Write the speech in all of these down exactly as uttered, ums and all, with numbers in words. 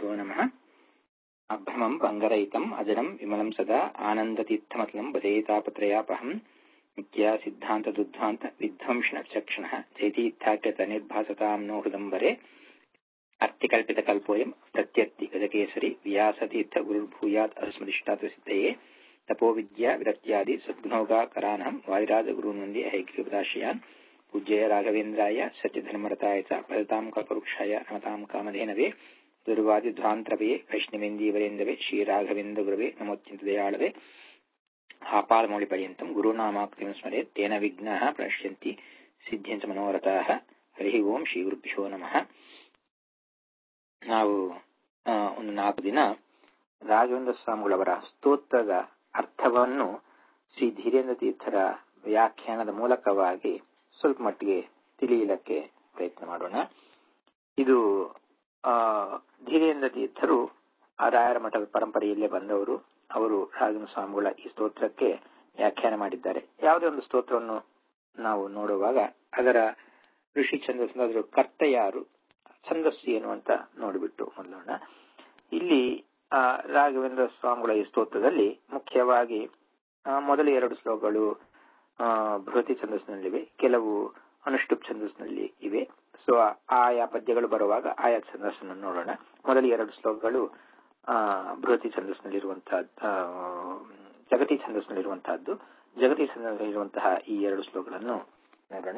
श्रीगुरुभ्यो नमः। अभ्रमं भङ्गरहितम् अजडं विमलं सदा आनन्दतीर्थमतलं भजेतापत्रयापहं नित्या सिद्धान्तदुद्धान्त विध्वंसनचक्षणः चैतीर्थाख्यतनिर्भासतां नो हृदम्बरे अर्थिकल्पितकल्पोऽयं प्रत्यर्ति गजकेसरी व्यासतीर्थ गुरुर्भूयात् अस्मदिष्टात्वसिद्धये तपोविद्या विरक्त्यादि सद्गुणोगाकरानहं वादिराजगुरून् वन्दे हैग्रीपदाश्रयान् पूज्य राघवेन्द्राय सत्यधर्मरताय च पदतां कल्पवृक्षाय नमतां कामधेनवे दुर्वादिध्वान्तरवे वैष्णवेन्दीवरेन्दवे श्रीराघवेन्द्रगुरवे नमोऽत्यन्तदयाळवे आपादमौलिपर्यन्तं गुरुनामाकृतिं स्मरेत् तेन विघ्नाः प्रणश्यन्ति सिद्ध्यन्ति मनोरथाः। हरि ओಂ ಶ್ರೀಗುರುಭ್ಯೋ ನಮಃ. ನಾವು ಒಂದು ನಾಲ್ಕು ದಿನ ರಾಘವೇಂದ್ರ ಸ್ವಾಮಿಗಳವರ ಸ್ತೋತ್ರದ ಅರ್ಥವನ್ನು ಶ್ರೀ ಧೀರೇಂದ್ರ ತೀರ್ಥರ ವ್ಯಾಖ್ಯಾನದ ಮೂಲಕವಾಗಿ ಸ್ವಲ್ಪ ಮಟ್ಟಿಗೆ ತಿಳಿಯಲಿಕ್ಕೆ ಪ್ರಯತ್ನ ಮಾಡೋಣ. ಇದು ಆ ಧೀರೇಂದ್ರ ತೀರ್ಥರು ರಾಯರ ಮಠದ ಪರಂಪರೆಯಲ್ಲೇ ಬಂದವರು. ಅವರು ರಾಘವೇಂದ್ರ ಸ್ವಾಮಿಗಳ ಈ ಸ್ತೋತ್ರಕ್ಕೆ ವ್ಯಾಖ್ಯಾನ ಮಾಡಿದ್ದಾರೆ. ಯಾವುದೇ ಒಂದು ಸ್ತೋತ್ರವನ್ನು ನಾವು ನೋಡುವಾಗ ಅದರ ಋಷಿ ಛಂದಸ್ಸು, ಅದರ ಕರ್ತ ಯಾರು, ಛಂದಸ್ಸು ಏನು ಅಂತ ನೋಡಿಬಿಟ್ಟು ಮೊದಲೋಣ. ಇಲ್ಲಿ ಆ ರಾಘವೇಂದ್ರ ಸ್ವಾಮಿಗಳ ಈ ಸ್ತೋತ್ರದಲ್ಲಿ ಮುಖ್ಯವಾಗಿ ಮೊದಲ ಎರಡು ಶ್ಲೋಕಗಳು ಆ ಬೃಹತಿ ಛಂದಸ್ಸಿನಲ್ಲಿವೆ, ಕೆಲವು ಅನುಷ್ಠುಪ್ ಛಂದಸ್ಸಿನಲ್ಲಿ ಇವೆ. ಸೊ ಆಯಾ ಪದ್ಯಗಳು ಬರುವಾಗ ಆಯಾ ಛಂದಸ್ಸನ್ನು ನೋಡೋಣ. ಮೊದಲ ಎರಡು ಶ್ಲೋಕಗಳು ಆ ಬೃಹತಿ ಛಂದಸ್ಸಿನಲ್ಲಿರುವಂತಹದ್ದು, ಜಗತಿ ಛಂದಸ್ಸಿನಲ್ಲಿರುವಂತಹದ್ದು. ಜಗತಿ ಛಂದಸ್ಸಿನಲ್ಲಿರುವಂತಹ ಈ ಎರಡು ಶ್ಲೋಕಗಳನ್ನು ನೋಡೋಣ.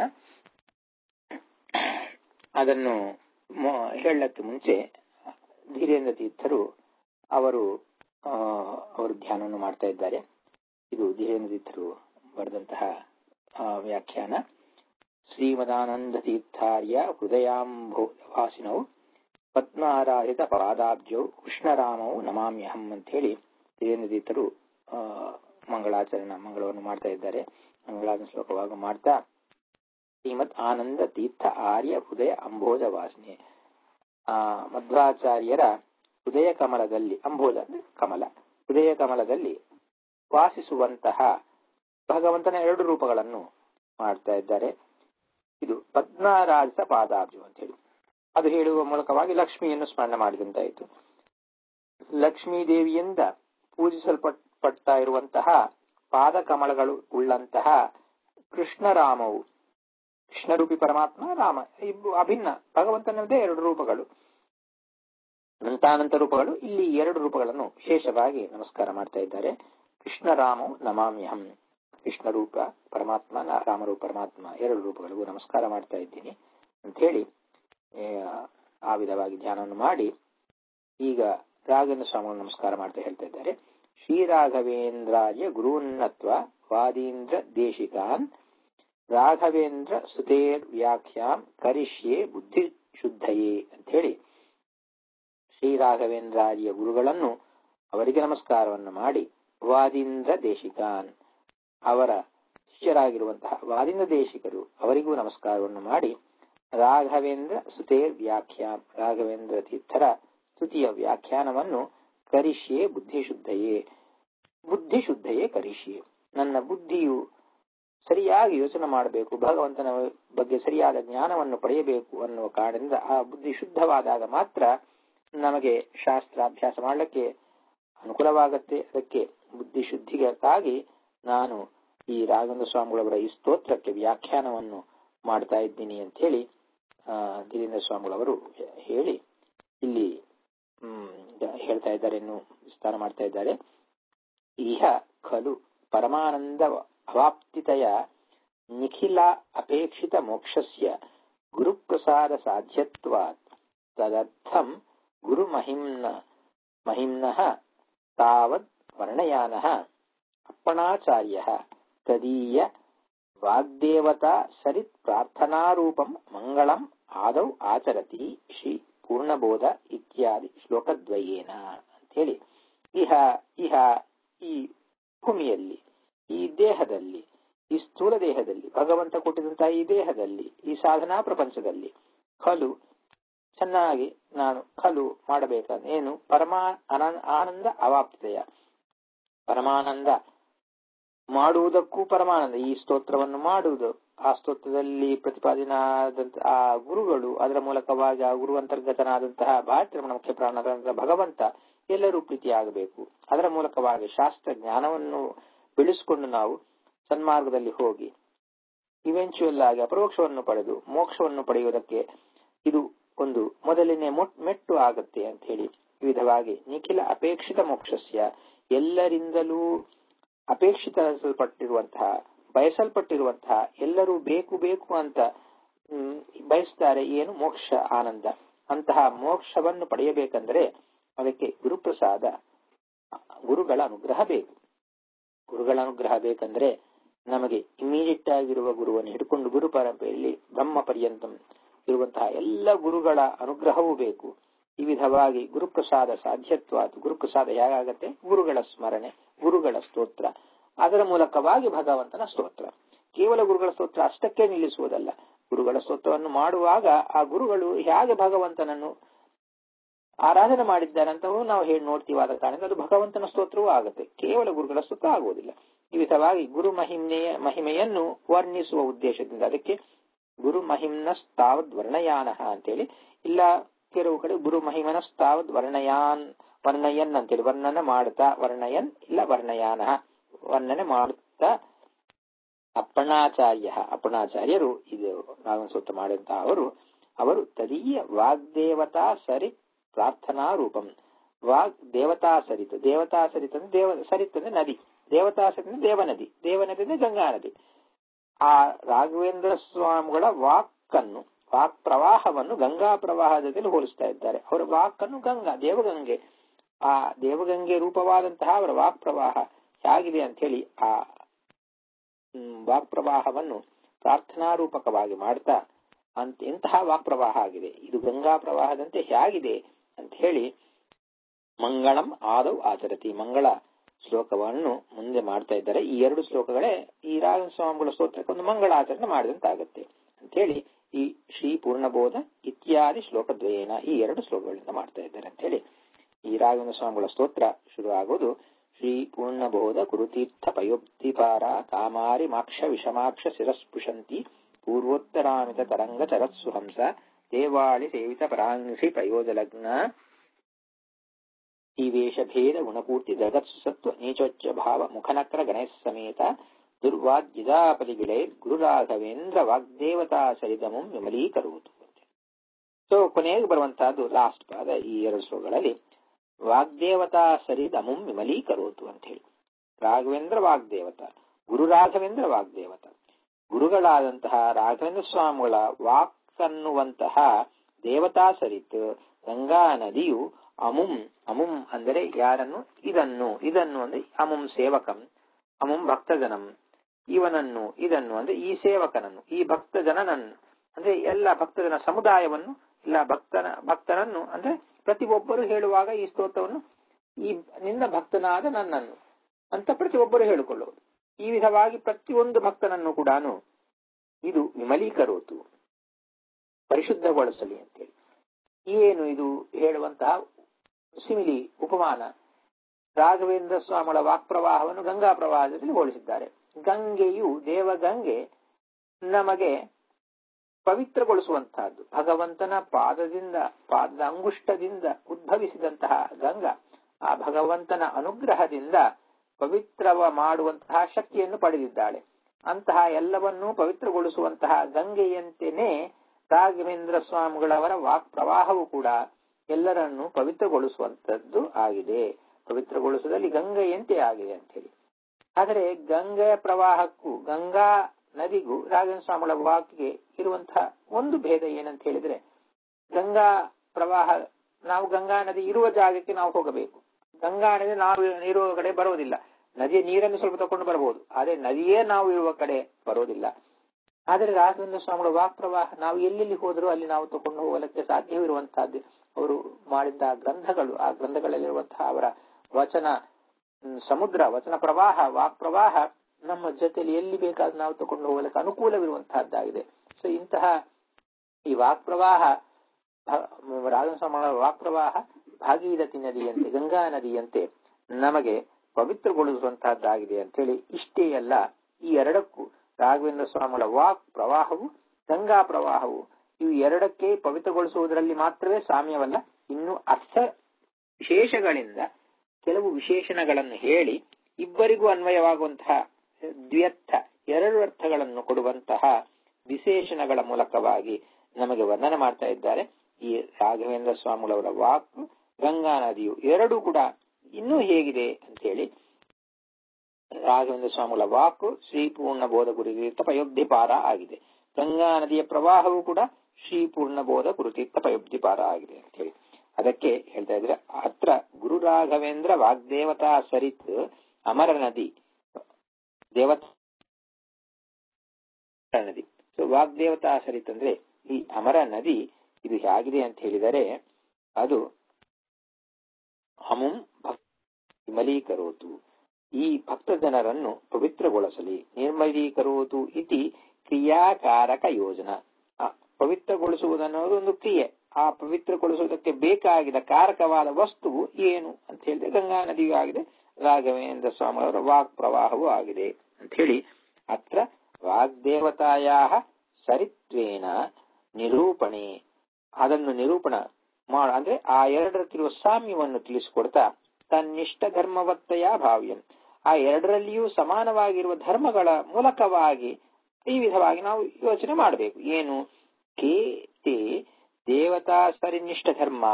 ಅದನ್ನು ಹೇಳಕ್ಕೆ ಮುಂಚೆ ಧೀರೇಂದ್ರ ತೀರ್ಥರು ಅವರು ಅವರು ಧ್ಯಾನವನ್ನು ಮಾಡ್ತಾ ಇದ್ದಾರೆ. ಇದು ಧೀರೇಂದ್ರ ತೀರ್ಥರು ಬರೆದಂತಹ ವ್ಯಾಖ್ಯಾನ. ಶ್ರೀಮದಾನಂದ ತೀರ್ಥಾರ್ಯ ಹೃದಯಾಂಭೋವಾಸಿನೌ ಪದ್ಮಾರಾಧಿತ ಪಾದಾಬ್ಜೌ ಕೃಷ್ಣರಾಮವು ನಮಾಮ್ಯಹಂ ಅಂತ ಹೇಳಿ ಧೀರೇಂದ್ರ ತೀರ್ಥರು ಆ ಮಂಗಳಾಚರಣ ಮಂಗಳವನ್ನು ಮಾಡ್ತಾ ಇದ್ದಾರೆ. ಮಂಗಳಾಚರಣ ಶ್ಲೋಕವಾಗ ಮಾಡ್ತಾ ಶ್ರೀಮದ್ ಆನಂದ ತೀರ್ಥ ಆರ್ಯ ಹೃದಯ ಅಂಬೋಜ ವಾಸನೆ, ಆ ಮಧ್ವಾಚಾರ್ಯರ ಹೃದಯ ಕಮಲದಲ್ಲಿ, ಅಂಬೋಜ ಅಂದ್ರೆ ಕಮಲ, ಹೃದಯ ಕಮಲದಲ್ಲಿ ವಾಸಿಸುವಂತಹ ಭಗವಂತನ ಎರಡು ರೂಪಗಳನ್ನು ಮಾಡ್ತಾ ಇದ್ದಾರೆ. ಇದು ಪದ್ಮರಾಜಿತ ಪಾದಾಬ್ಜು ಅಂತ ಹೇಳಿ ಅದು ಹೇಳುವ ಮೂಲಕವಾಗಿ ಲಕ್ಷ್ಮಿಯನ್ನು ಸ್ಮರಣೆ ಮಾಡಿದಂತಾಯಿತು. ಲಕ್ಷ್ಮೀ ದೇವಿಯಿಂದ ಪೂಜಿಸಲ್ಪಟ್ಟ ಇರುವಂತಹ ಪಾದ ಕಮಲಗಳು ಉಳ್ಳಂತಹ ಕೃಷ್ಣರಾಮವು, ಕೃಷ್ಣರೂಪಿ ಪರಮಾತ್ಮ, ರಾಮ ಇಬ್ಬರು ಅಭಿನ್ನ ಭಗವಂತನದೇ ಎರಡು ರೂಪಗಳು, ಅನಂತಾನಂತ ರೂಪಗಳು. ಇಲ್ಲಿ ಎರಡು ರೂಪಗಳನ್ನು ವಿಶೇಷವಾಗಿ ನಮಸ್ಕಾರ ಮಾಡ್ತಾ ಇದ್ದಾರೆ. ಕೃಷ್ಣರಾಮವು ನಮಾಮ್ಯಹಂ, ಕೃಷ್ಣ ರೂಪ ಪರಮಾತ್ಮ, ರಾಮರೂಪ ಪರಮಾತ್ಮ ಎರಡು ರೂಪಗಳಿಗೂ ನಮಸ್ಕಾರ ಮಾಡ್ತಾ ಇದ್ದೀನಿ ಅಂತ ಹೇಳಿ ಆ ವಿಧವಾಗಿ ಧ್ಯಾನವನ್ನು ಮಾಡಿ ಈಗ ರಾಘವೇಂದ್ರ ಸ್ವಾಮಿಗಳು ನಮಸ್ಕಾರ ಮಾಡ್ತಾ ಹೇಳ್ತಾ ಇದ್ದಾರೆ. ಶ್ರೀರಾಘವೇಂದ್ರಾರ್ಯ ಗುರುನ್ನತ್ವ ವಾದೀಂದ್ರ ದೇಶಿಕಾನ್ ರಾಘವೇಂದ್ರ ಸುತೇರ್ ವ್ಯಾಖ್ಯಾಂ ಕರಿಷ್ಯೆ ಬುದ್ಧಿ ಶುದ್ಧಯೇ ಅಂತ ಹೇಳಿ ಶ್ರೀರಾಘವೇಂದ್ರಾರ್ಯ ಗುರುಗಳನ್ನು ಅವರಿಗೆ ನಮಸ್ಕಾರವನ್ನು ಮಾಡಿ, ವಾದೀಂದ್ರ ದೇಶಿಕಾನ್ ಅವರ ಶಿಷ್ಯರಾಗಿರುವಂತಹ ವಾದೀಂದ್ರ ದೇಶಿಕರು ಅವರಿಗೂ ನಮಸ್ಕಾರವನ್ನು ಮಾಡಿ, ರಾಘವೇಂದ್ರ ಸುತೇರ್ ವ್ಯಾಖ್ಯಾಂ ರಾಘವೇಂದ್ರ ತೀರ್ಥರ ಸ್ತುತಿಯ ವ್ಯಾಖ್ಯಾನವನ್ನು ಕರಿಷ್ಯೆ ಬುದ್ಧಿ ಶುದ್ಧಯೇ ಬುದ್ಧಿ ಶುದ್ಧಯೇ ಕರಿಷ್ಯೆ, ನನ್ನ ಬುದ್ಧಿಯು ಸರಿಯಾಗಿ ಯೋಚನೆ ಮಾಡಬೇಕು, ಭಗವಂತನ ಬಗ್ಗೆ ಸರಿಯಾದ ಜ್ಞಾನವನ್ನು ಪಡೆಯಬೇಕು ಅನ್ನುವ ಕಾರಣದಿಂದ ಆ ಬುದ್ಧಿ ಶುದ್ಧವಾದಾಗ ಮಾತ್ರ ನಮಗೆ ಶಾಸ್ತ್ರ ಅಭ್ಯಾಸ ಮಾಡಲಿಕ್ಕೆ ಅನುಕೂಲವಾಗತ್ತೆ. ಅದಕ್ಕೆ ಬುದ್ಧಿ ಶುದ್ಧಿಗಾಗಿ ನಾನು ಈ ರಾಘವೇಂದ್ರ ಸ್ವಾಮಿಗಳವರ ಈ ಸ್ತೋತ್ರಕ್ಕೆ ವ್ಯಾಖ್ಯಾನವನ್ನು ಮಾಡ್ತಾ ಇದ್ದೀನಿ ಅಂತ ಹೇಳಿ ಆ ಧೀರೇಂದ್ರ ಸ್ವಾಮಿಗಳವರು ಹೇಳಿ ಇಲ್ಲಿ ಹ್ಮ್ ಹೇಳ್ತಾ ಇದ್ದಾರೆ, ಇನ್ನು ವಿಸ್ತಾರ ಮಾಡ್ತಾ ಇದ್ದಾರೆ. ಇಹ ಖಲು ಪರಮಾನಂದ ಅವಾಪ್ತಿತಯ ನಿಖಿಲ ಅಪೇಕ್ಷಿತ ಮೋಕ್ಷಸ್ಯ ಗುರುಪ್ರಸಾದ ಸಾಧ್ಯತ್ವಾತ್ ತದರ್ಥಂ ಗುರು ಮಹಿಮ್ನ ಮಹಿಮ್ನಃ ತಾವದ್ ವರ್ಣಯಾನಃ ಅಪ್ಪಣಾಚಾರ್ಯಃ ತದೀಯ ವಾಗ್ದೇವತಾ ಸರಿತ್ ಪ್ರಾರ್ಥನಾರೂಪಂ ಮಂಗಳಂ ಆದೌ ಆಚರತಿ ಶ್ರೀ ಪೂರ್ಣಬೋಧ ಇತ್ಯಾದಿ ಶ್ಲೋಕದ್ವಯೇನ ಅಂತ ಹೇಳಿ, ಇಹ ಇಹ ಈ ಭೂಮಿಯಲ್ಲಿ, ಈ ದೇಹದಲ್ಲಿ, ಈ ಸ್ಥೂಲ ದೇಹದಲ್ಲಿ, ಭಗವಂತ ಕೊಟ್ಟಿದಂತಹ ಈ ದೇಹದಲ್ಲಿ, ಈ ಸಾಧನಾ ಪ್ರಪಂಚದಲ್ಲಿ ಖಲು ಚೆನ್ನಾಗಿ ನಾನು ಖಲು ಮಾಡಬೇಕಾದ ಏನು ಪರಮಾ ಆನಂದ ಅವಾಪ್ತಿಯ, ಪರಮಾನಂದ ಮಾಡುವುದಕ್ಕೂ ಪರಮಾನಂದ, ಈ ಸ್ತೋತ್ರವನ್ನು ಮಾಡುವುದು ಆ ಸ್ತೋತ್ರದಲ್ಲಿ ಪ್ರತಿಪಾದನಾದಂತಹ ಆ ಗುರುಗಳು, ಅದರ ಮೂಲಕವಾಗಿ ಆ ಗುರು ಅಂತರ್ಗತನಾದಂತಹ ಭಾರತೀಯ ಮುಖ್ಯ ಪ್ರಾಣದಂತಹ ಭಗವಂತ ಎಲ್ಲರೂ ಪ್ರೀತಿಯಾಗಬೇಕು. ಅದರ ಮೂಲಕವಾಗಿ ಶಾಸ್ತ್ರ ಜ್ಞಾನವನ್ನು ಬೆಳೆಸಿಕೊಂಡು ನಾವು ಸನ್ಮಾರ್ಗದಲ್ಲಿ ಹೋಗಿ ಇವೆಂಚುಯಲ್ ಆಗಿ ಅಪರೋಕ್ಷವನ್ನು ಪಡೆದು ಮೋಕ್ಷವನ್ನು ಪಡೆಯುವುದಕ್ಕೆ ಇದು ಒಂದು ಮೊದಲನೇ ಮೆಟ್ಟು ಆಗುತ್ತೆ ಅಂತ ಹೇಳಿ ವಿವಿಧವಾಗಿ ನಿಖಿಲ ಅಪೇಕ್ಷಿತ ಮೋಕ್ಷಸ್ಯ, ಎಲ್ಲರಿಂದಲೂ ಅಪೇಕ್ಷಿಸಲ್ಪಟ್ಟಿರುವಂತಹ ಬಯಸಲ್ಪಟ್ಟಿರುವಂತಹ ಎಲ್ಲರೂ ಬೇಕು ಬೇಕು ಅಂತ ಬಯಸ್ತಾರೆ ಏನು ಮೋಕ್ಷ ಆನಂದ. ಅಂತಹ ಮೋಕ್ಷವನ್ನು ಪಡೆಯಬೇಕಂದ್ರೆ ಅದಕ್ಕೆ ಗುರುಪ್ರಸಾದ, ಗುರುಗಳ ಅನುಗ್ರಹ ಬೇಕು. ಗುರುಗಳ ಅನುಗ್ರಹ ಬೇಕಂದ್ರೆ ನಮಗೆ ಇಮಿಡಿಯೇಟ್ ಆಗಿರುವ ಗುರುವನ್ನು ಹಿಡ್ಕೊಂಡು ಗುರು ಪರಂಪರೆಯಲ್ಲಿ ಬ್ರಹ್ಮ ಪರ್ಯಂತಂ ಇರುವಂತಹ ಎಲ್ಲ ಗುರುಗಳ ಅನುಗ್ರಹವೂ ಬೇಕು. ಈ ವಿಧವಾಗಿ ಗುರುಪ್ರಸಾದ ಸಾಧ್ಯತ್ವ. ಗುರುಪ್ರಸಾದ ಹೇಗಾಗತ್ತೆ? ಗುರುಗಳ ಸ್ಮರಣೆ, ಗುರುಗಳ ಸ್ತೋತ್ರ, ಅದರ ಮೂಲಕವಾಗಿ ಭಗವಂತನ ಸ್ತೋತ್ರ. ಕೇವಲ ಗುರುಗಳ ಸ್ತೋತ್ರ ಅಷ್ಟಕ್ಕೆ ನಿಲ್ಲಿಸುವುದಲ್ಲ. ಗುರುಗಳ ಸ್ತೋತ್ರವನ್ನು ಮಾಡುವಾಗ ಆ ಗುರುಗಳು ಹೇಗೆ ಭಗವಂತನನ್ನು ಆರಾಧನೆ ಮಾಡಿದ್ದಾರಂತವೂ ನಾವು ಹೇಳಿ ನೋಡ್ತೀವಿ. ಆದ ಕಾರಣ ಅದು ಭಗವಂತನ ಸ್ತೋತ್ರವೂ ಆಗುತ್ತೆ, ಕೇವಲ ಗುರುಗಳ ಸ್ತೋತ್ರ ಆಗುವುದಿಲ್ಲ. ಈ ವಿಧವಾಗಿ ಗುರು ಮಹಿಮೆಯ ಮಹಿಮೆಯನ್ನು ವರ್ಣಿಸುವ ಉದ್ದೇಶದಿಂದ ಅದಕ್ಕೆ ಗುರು ಮಹಿಮ್ನಸ್ತಾವದ್ ವರ್ಣಯಾನ ಅಂತೇಳಿ, ಇಲ್ಲ ಕೆಲವು ಕಡೆ ಗುರು ಮಹಿಮನಸ್ತಾವದ್ ವರ್ಣಯಾನ್ ವರ್ಣಯನ್ ಅಂತೇಳಿ ವರ್ಣನ ಮಾಡುತ್ತಾ ವರ್ಣಯನ್ ಇಲ್ಲ ವರ್ಣಯಾನ ವರ್ಣನೆ ಮಾಡುತ್ತಾ ಅಪ್ಪಣಾಚಾರ್ಯ ಅಪ್ಪಣಾಚಾರ್ಯರು ಇದು ನಾಗನ ಸೂತ್ರ ಮಾಡುವಂತಹ ಅವರು ಅವರು ತದೀಯ ವಾಗ್ದೇವತಾ ಸರಿತ್ ಪ್ರಾರ್ಥನಾ ರೂಪಂ. ವಾಗ್ ದೇವತಾ ಸರಿತ್, ದೇವತಾ ಸರಿತ್ ಅಂದ್ರೆ ದೇವ ಸರಿತ್ ಅಂದ್ರೆ ನದಿ, ದೇವತಾ ಸರಿತ್ ಅಂದ್ರೆ ದೇವನದಿ, ದೇವನದಿ ಅಂದ್ರೆ ಗಂಗಾ ನದಿ. ಆ ರಾಘವೇಂದ್ರ ಸ್ವಾಮಿಗಳ ವಾಕ್ಕನ್ನು, ವಾಕ್ ಪ್ರವಾಹವನ್ನು ಗಂಗಾ ಪ್ರವಾಹದ ಜೊತೆಲಿ ಹೋಲಿಸ್ತಾ ಇದ್ದಾರೆ. ಅವರ ವಾಕ್ಕನ್ನು ಗಂಗಾ ದೇವಗಂಗೆ, ಆ ದೇವಗಂಗೆ ರೂಪವಾದಂತಹ ಅವರ ವಾಕ್ ಪ್ರವಾಹ ಹೇಗಿದೆ ಅಂತ ಹೇಳಿ ಆ ವಾಕ್ ಪ್ರವಾಹವನ್ನು ಪ್ರಾರ್ಥನಾ ರೂಪಕವಾಗಿ ಮಾಡ್ತಾ ಅಂತ ಎಂತಹ ವಾಕ್ ಪ್ರವಾಹ ಆಗಿದೆ, ಇದು ಗಂಗಾ ಪ್ರವಾಹದಂತೆ ಹೇಗಿದೆ ಅಂತ ಹೇಳಿ ಮಂಗಳಂ ಆದೌ ಆಚರತಿ, ಮಂಗಳ ಶ್ಲೋಕವನ್ನು ಮುಂದೆ ಮಾಡ್ತಾ ಇದ್ದಾರೆ. ಈ ಎರಡು ಶ್ಲೋಕಗಳೇ ಈ ರಾಘವೇಂದ್ರ ಸ್ವಾಮಿಗಳ ಸ್ತೋತ್ರಕ್ಕೆ ಒಂದು ಮಂಗಳ ಆಚರಣೆ ಮಾಡಿದಂತಾಗತ್ತೆ ಅಂತ ಹೇಳಿ ಈ ಶ್ರೀ ಪೂರ್ಣಬೋಧ ಇತ್ಯಾದಿ ಶ್ಲೋಕದ್ವಯೇನ ಈ ಎರಡು ಶ್ಲೋಕಗಳಿಂದ ಮಾಡ್ತಾ ಇದ್ದಾರೆ ಅಂತ ಹೇಳಿ ಈ ರಾಘವೇಂದ್ರ ಸ್ವಾಮಿಗಳ ಸ್ತೋತ್ರ ಶುರು ಆಗೋದು. ಶ್ರೀ ಪೂರ್ಣಬೋಧ ಕುರುತೀರ್ಥ ಪಯೋಕ್ತಿಪಾರ ಕಾಮಾರಿ ಮಾಕ್ಷ ವಿಷಮಾಕ್ಷ ಶಿರಸ್ಪೃಶಂತಿ ಪೂರ್ವೋತ್ತರಾಮಿತ ತರಂಗ ಚರತ್ಸು ಹಂಸ ದೇವಾಳಿ ಸೇವಿತ ಪರಾಂಗ್ರಿ ಪ್ರಯೋಜಲಗ್ನ ಈ ವೇಷಭೇದ ಗುಣಪೂರ್ತಿ ಜಗತ್ಸು ಸತ್ವ ನೀಚೋಚ್ಚ ಭಾವ ಮುಖನಕ್ರ ಗಣೇಶ ಸಮೇತ ದುರ್ವಾದ್ಯಜಾಪದಿಗಳೇ ಗುರು ರಾಘವೇಂದ್ರ ವಾಗ್ದೇವತಾ ಸರಿದಮಂ ವಿಮಲೀಕರುವುದು. ಸೊ ಕೊನೆಗೆ ಬರುವಂತಹದ್ದು ಲಾಸ್ಟ್ ಪಾದ ಈ ಎರಡು ಶ್ಲೋಕಗಳಲ್ಲಿ ವಾಗ್ದೇವತಾ ಸರಿದಮಂ ವಿಮಲೀಕರೋತು ಅಂತ ಹೇಳಿ. ರಾಘವೇಂದ್ರ ವಾಗ್ದೇವತಾ, ಗುರು ರಾಘವೇಂದ್ರ ವಾಗ್ದೇವತಾ, ಗುರುಗಳಾದಂತಹ ರಾಘವೇಂದ್ರ ಸ್ವಾಮಿಗಳ ವಾಕ್ ಅನ್ನುವಂತಹ ದೇವತಾ ಸರಿತ್ ಗಂಗಾ ನದಿಯು ಅಮುಂ, ಅಮುಂ ಅಂದರೆ ಯಾರನ್ನು, ಇದನ್ನು, ಇದನ್ನು ಅಂದ್ರೆ ಅಮುಂ ಸೇವಕಂ, ಅಮುಂ ಭಕ್ತಜನಂ, ಇವನನ್ನು ಇದನ್ನು ಅಂದ್ರೆ ಈ ಸೇವಕನನ್ನು, ಈ ಭಕ್ತಜನನನ್ನು ಅಂದ್ರೆ ಎಲ್ಲ ಭಕ್ತಜನ ಸಮುದಾಯವನ್ನು, ಇಲ್ಲ ಭಕ್ತನ ಭಕ್ತನನ್ನು ಅಂದ್ರೆ ಪ್ರತಿಯೊಬ್ಬರು ಹೇಳುವಾಗ ಈ ಸ್ತೋತ್ರವನ್ನು ಈ ನಿನ್ನ ಭಕ್ತನಾದ ನನ್ನನ್ನು ಅಂತ ಪ್ರತಿಯೊಬ್ಬರು ಹೇಳಿಕೊಳ್ಳುವುದು. ಈ ವಿಧವಾಗಿ ಪ್ರತಿಯೊಂದು ಭಕ್ತನನ್ನು ಕೂಡ ಇದು ವಿಮಲೀಕರೋತು ಪರಿಶುದ್ಧಗೊಳಿಸಲಿ ಅಂತೇಳಿ. ಏನು ಇದು ಹೇಳುವಂತಹ ಸಿಮಿಲಿ ಉಪಮಾನ, ರಾಘವೇಂದ್ರ ಸ್ವಾಮಿಗಳ ವಾಕ್ ಪ್ರವಾಹವನ್ನು ಗಂಗಾ ಪ್ರವಾಹದಲ್ಲಿ ಹೋಲಿಸಿದ್ದಾರೆ. ಗಂಗೆಯು ದೇವಗಂಗೆ ನಮಗೆ ಪವಿತ್ರಗೊಳಿಸುವಂತಹದ್ದು, ಭಗವಂತನ ಪಾದದಿಂದ ಪಾದದ ಅಂಗುಷ್ಟದಿಂದ ಉದ್ಭವಿಸಿದಂತಹ ಗಂಗಾ ಆ ಭಗವಂತನ ಅನುಗ್ರಹದಿಂದ ಪವಿತ್ರವ ಮಾಡುವಂತಹ ಶಕ್ತಿಯನ್ನು ಪಡೆದಿದ್ದಾಳೆ. ಅಂತಹ ಎಲ್ಲವನ್ನೂ ಪವಿತ್ರಗೊಳಿಸುವಂತಹ ಗಂಗೆಯಂತೆಯೇ ರಾಘವೇಂದ್ರ ಸ್ವಾಮಿಗಳವರ ವಾಕ್ ಪ್ರವಾಹವು ಕೂಡ ಎಲ್ಲರನ್ನೂ ಪವಿತ್ರಗೊಳಿಸುವಂತದ್ದು ಆಗಿದೆ. ಪವಿತ್ರಗೊಳಿಸುವುದಲ್ಲಿ ಗಂಗೆಯಂತೆ ಆಗಿದೆ ಅಂತ ಹೇಳಿ. ಆದರೆ ಗಂಗೆಯ ಪ್ರವಾಹಕ್ಕೂ ಗಂಗಾ ನದಿಗೂ ರಾಘವೇಂದ್ರ ಸ್ವಾಮಿಗಳ ವಾಕ್ಗೆ ಇರುವಂತಹ ಒಂದು ಭೇದ ಏನಂತ ಹೇಳಿದ್ರೆ, ಗಂಗಾ ಪ್ರವಾಹ ನಾವು ಗಂಗಾ ನದಿ ಇರುವ ಜಾಗಕ್ಕೆ ನಾವು ಹೋಗಬೇಕು. ಗಂಗಾ ನದಿ ನಾವು ಇರುವ ಕಡೆ ಬರೋದಿಲ್ಲ. ನದಿಯ ನೀರನ್ನು ಸ್ವಲ್ಪ ತಕೊಂಡು ಬರಬಹುದು, ಆದ್ರೆ ನದಿಯೇ ನಾವು ಇರುವ ಕಡೆ ಬರೋದಿಲ್ಲ. ಆದರೆ ರಾಘವೇಂದ್ರ ಸ್ವಾಮಿಗಳ ವಾಕ್ ಪ್ರವಾಹ ನಾವು ಎಲ್ಲೆಲ್ಲಿ ಹೋದರೂ ಅಲ್ಲಿ ನಾವು ತಕೊಂಡು ಹೋಗಲಿಕ್ಕೆ ಸಾಧ್ಯವಿರುವಂತಹದ್ದು. ಅವರು ಮಾಡಿದ್ದ ಗ್ರಂಥಗಳು, ಆ ಗ್ರಂಥಗಳಲ್ಲಿರುವಂತಹ ಅವರ ವಚನ ಸಮುದ್ರ, ವಚನ ಪ್ರವಾಹ, ವಾಕ್ ಪ್ರವಾಹ ನಮ್ಮ ಜೊತೆಯಲ್ಲಿ ಎಲ್ಲಿ ಬೇಕಾದ್ರೂ ನಾವು ತಕೊಂಡು ಹೋಗಲಿಕ್ಕೆ ಅನುಕೂಲವಿರುವಂತಹದ್ದಾಗಿದೆ. ಸೊ ಇಂತಹ ಈ ವಾಕ್ ಪ್ರವಾಹ, ರಾಘವೇಂದ್ರ ಸ್ವಾಮಿಗಳ ವಾಕ್ ಪ್ರವಾಹ ಭಾಗೀರಥಿ ನದಿಯಂತೆ, ಗಂಗಾ ನದಿಯಂತೆ ನಮಗೆ ಪವಿತ್ರಗೊಳಿಸುವಂತಹದ್ದಾಗಿದೆ ಅಂತ ಹೇಳಿ. ಇಷ್ಟೇ ಅಲ್ಲ, ಈ ಎರಡಕ್ಕೂ ರಾಘವೇಂದ್ರ ಸ್ವಾಮಿಗಳ ವಾಕ್ ಪ್ರವಾಹವು ಗಂಗಾ ಪ್ರವಾಹವು ಇವು ಎರಡಕ್ಕೆ ಪವಿತ್ರಗೊಳಿಸುವುದರಲ್ಲಿ ಮಾತ್ರವೇ ಸಾಮ್ಯವಲ್ಲ, ಇನ್ನು ಅರ್ಥ ವಿಶೇಷಗಳಿಂದ ಕೆಲವು ವಿಶೇಷಣಗಳನ್ನು ಹೇಳಿ ಇಬ್ಬರಿಗೂ ಅನ್ವಯವಾಗುವಂತಹ ದ್ವ್ಯರ್ಥ ಎರಡು ಅರ್ಥಗಳನ್ನು ಕೊಡುವಂತಹ ವಿಶೇಷಣಗಳ ಮೂಲಕವಾಗಿ ನಮಗೆ ವರ್ಣನೆ ಮಾಡ್ತಾ ಇದ್ದಾರೆ. ಈ ರಾಘವೇಂದ್ರ ಸ್ವಾಮಿಗಳವರ ವಾಕ್ ಗಂಗಾ ನದಿಯು ಎರಡೂ ಕೂಡ ಇನ್ನೂ ಹೇಗಿದೆ ಅಂತ ಹೇಳಿ, ರಾಘವೇಂದ್ರ ಸ್ವಾಮಿಗಳ ವಾಕು ಶ್ರೀ ಪೂರ್ಣ ಬೋಧ ಗುರುತೀರ್ಥ ಪಯೋಬ್ಧಿಪಾರ ಆಗಿದೆ. ಗಂಗಾ ನದಿಯ ಪ್ರವಾಹವೂ ಕೂಡ ಶ್ರೀ ಪೂರ್ಣ ಬೋಧ ಗುರುತೀರ್ಥ ಪಯೋಬ್ಧಿಪಾರ ಆಗಿದೆ ಅಂತ ಹೇಳಿ ಅದಕ್ಕೆ ಹೇಳ್ತಾ ಇದ್ರೆ, ಅತ್ರ ಗುರು ರಾಘವೇಂದ್ರ ವಾಗ್ದೇವತಾ ಸರಿತ್ ಅಮರ ನದಿ ದೇವತಾ ನದಿ. ಸೊ ವಾಗ್ದೇವತಾ ಸರಿತ್ ಅಂದ್ರೆ ಈ ಅಮರ ನದಿ ಇದು ಹೇಗಿದೆ ಅಂತ ಹೇಳಿದರೆ, ಅದು ಹಮುಂ ನಿರ್ಮಲೀಕರೋತು, ಈ ಭಕ್ತ ಜನರನ್ನು ಪವಿತ್ರಗೊಳಿಸಲಿ. ನಿರ್ಮಲೀಕರೋತು ಇತಿ ಕ್ರಿಯಾಕಾರಕ ಯೋಜನಾ. ಪವಿತ್ರಗೊಳಿಸುವುದನ್ನೋದು ಒಂದು ಕ್ರಿಯೆ. ಆ ಪವಿತ್ರಗೊಳಿಸುವುದಕ್ಕೆ ಬೇಕಾಗಿದ ಕಾರಕವಾದ ವಸ್ತುವು ಏನು ಅಂತ ಹೇಳಿದ್ರೆ ಗಂಗಾ ನದಿಯೂ ಆಗಿದೆ, ರಾಘವೇಂದ್ರ ಸ್ವಾಮಿಯವರ ವಾಕ್ ಪ್ರವಾಹವೂ ಆಗಿದೆ ಅಂತ ಹೇಳಿ, ಅತ್ರ ವಾಗ್ದೇವತಾಯಾ ಸರಿತ್ವೇನ ನಿರೂಪಣೆ, ಅದನ್ನು ನಿರೂಪಣ ಮಾಡ ಅಂದ್ರೆ ಆ ಎರಡರಕ್ಕಿರುವ ಸಾಮ್ಯವನ್ನು ತಿಳಿಸಿಕೊಡ್ತಾ, ತನ್ನಿಷ್ಠ ಧರ್ಮವತ್ತಯ ಭಾವ್ಯಂ, ಆ ಎರಡರಲ್ಲಿಯೂ ಸಮಾನವಾಗಿರುವ ಧರ್ಮಗಳ ಮೂಲಕವಾಗಿ ಈ ವಿಧವಾಗಿ ನಾವು ಯೋಚನೆ ಮಾಡಬೇಕು. ಏನು? ಕೇ ತೇ ದೇವತಾ ಸರಿನಿಷ್ಠ ಧರ್ಮಾ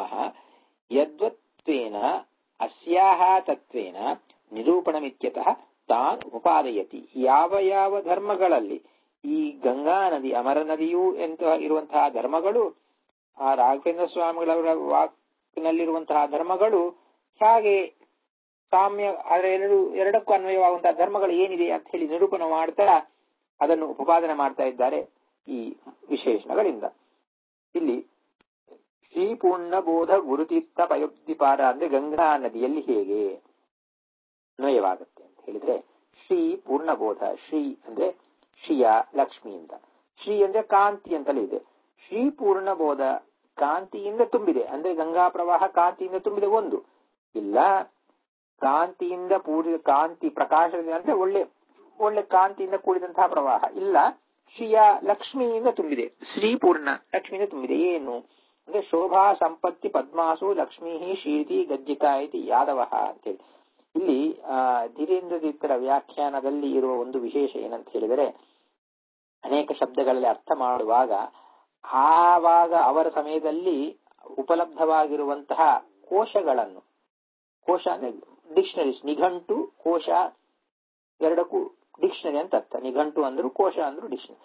ಯದ್ವತ್ವೇನ ಅಸ್ಯಾಹ ತತ್ವೇನ ನಿರೂಪಣಮಿತ್ಯತಃ ತಾನ್ ಉಪಾದಯತಿ. ಯಾವ ಯಾವ ಧರ್ಮಗಳಲ್ಲಿ ಈ ಗಂಗಾ ನದಿ ಅಮರ ನದಿಯೂ ಎಂತ ಇರುವಂತಹ ಧರ್ಮಗಳು, ಆ ರಾಘವೇಂದ್ರ ಸ್ವಾಮಿಗಳವರ ವಾಕ್ನಲ್ಲಿರುವಂತಹ ಧರ್ಮಗಳು ಹಾಗೆ ಸಾಮ್ಯ ಎರಡು ಎರಡಕ್ಕೂ ಅನ್ವಯವಾಗುವಂತಹ ಧರ್ಮಗಳು ಏನಿದೆ ಅಂತ ಹೇಳಿ ನಿರೂಪಣೆ ಮಾಡ್ತಾ ಅದನ್ನು ಉಪಪಾದನೆ ಮಾಡ್ತಾ ಇದ್ದಾರೆ ಈ ವಿಶೇಷಣಗಳಿಂದ. ಇಲ್ಲಿ ಶ್ರೀ ಪೂರ್ಣ ಬೋಧ ಗುರುತೀರ್ಥ ಪಯೋಬ್ಧಿಪಾರ ಅಂದ್ರೆ ಗಂಗಾ ನದಿಯಲ್ಲಿ ಹೇಗೆ ಅನ್ವಯವಾಗುತ್ತೆ ಅಂತ ಹೇಳಿದ್ರೆ, ಶ್ರೀ ಪೂರ್ಣಬೋಧ, ಶ್ರೀ ಅಂದ್ರೆ ಶ್ರೀಯ ಲಕ್ಷ್ಮಿಯಿಂದ, ಶ್ರೀ ಅಂದ್ರೆ ಕಾಂತಿ ಅಂತಲೇ ಇದೆ. ಶ್ರೀ ಪೂರ್ಣಬೋಧ ಕಾಂತಿಯಿಂದ ತುಂಬಿದೆ ಅಂದ್ರೆ ಗಂಗಾ ಪ್ರವಾಹ ಕಾಂತಿಯಿಂದ ತುಂಬಿದೆ ಒಂದು, ಇಲ್ಲ ಕಾಂತಿಯಿಂದ ಪೂರ್ಣ ಕಾಂತಿ ಪ್ರಕಾಶದಿಂದ ಅಂದ್ರೆ ಒಳ್ಳೆ ಒಳ್ಳೆ ಕಾಂತಿಯಿಂದ ಕೂಡಿದಂತಹ ಪ್ರವಾಹ, ಇಲ್ಲ ಶ್ರೀಯ ಲಕ್ಷ್ಮಿಯಿಂದ ತುಂಬಿದೆ, ಶ್ರೀ ಪೂರ್ಣ ಲಕ್ಷ್ಮಿಯಿಂದ ತುಂಬಿದೆ. ಏನು ಅಂದ್ರೆ ಶೋಭಾ ಸಂಪತ್ತಿ ಪದ್ಮಾಸು ಲಕ್ಷ್ಮೀ ಶ್ರೀತಿ ಗಜ್ಜಿತಾ ಇತಿ ಯಾದವ ಅಂತೇಳಿ ಇಲ್ಲಿ ಆ ಧೀರೇಂದ್ರ ತೀರ್ಥರ ವ್ಯಾಖ್ಯಾನದಲ್ಲಿ ಇರುವ ಒಂದು ವಿಶೇಷ ಏನಂತ ಹೇಳಿದರೆ, ಅನೇಕ ಶಬ್ದಗಳಲ್ಲಿ ಅರ್ಥ ಮಾಡುವಾಗ ಆವಾಗ ಅವರ ಸಮಯದಲ್ಲಿ ಉಪಲಬ್ಧವಾಗಿರುವಂತಹ ಕೋಶಗಳನ್ನು, ಕೋಶ ಅಂದ್ರೆ ಡಿಕ್ಷನರೀಸ್, ನಿಘಂಟು ಕೋಶ ಎರಡಕ್ಕೂ ಡಿಕ್ಷನರಿ ಅಂತ ಅರ್ಥ. ನಿಘಂಟು ಅಂದ್ರು ಕೋಶ ಅಂದ್ರು ಡಿಕ್ಷನರಿ.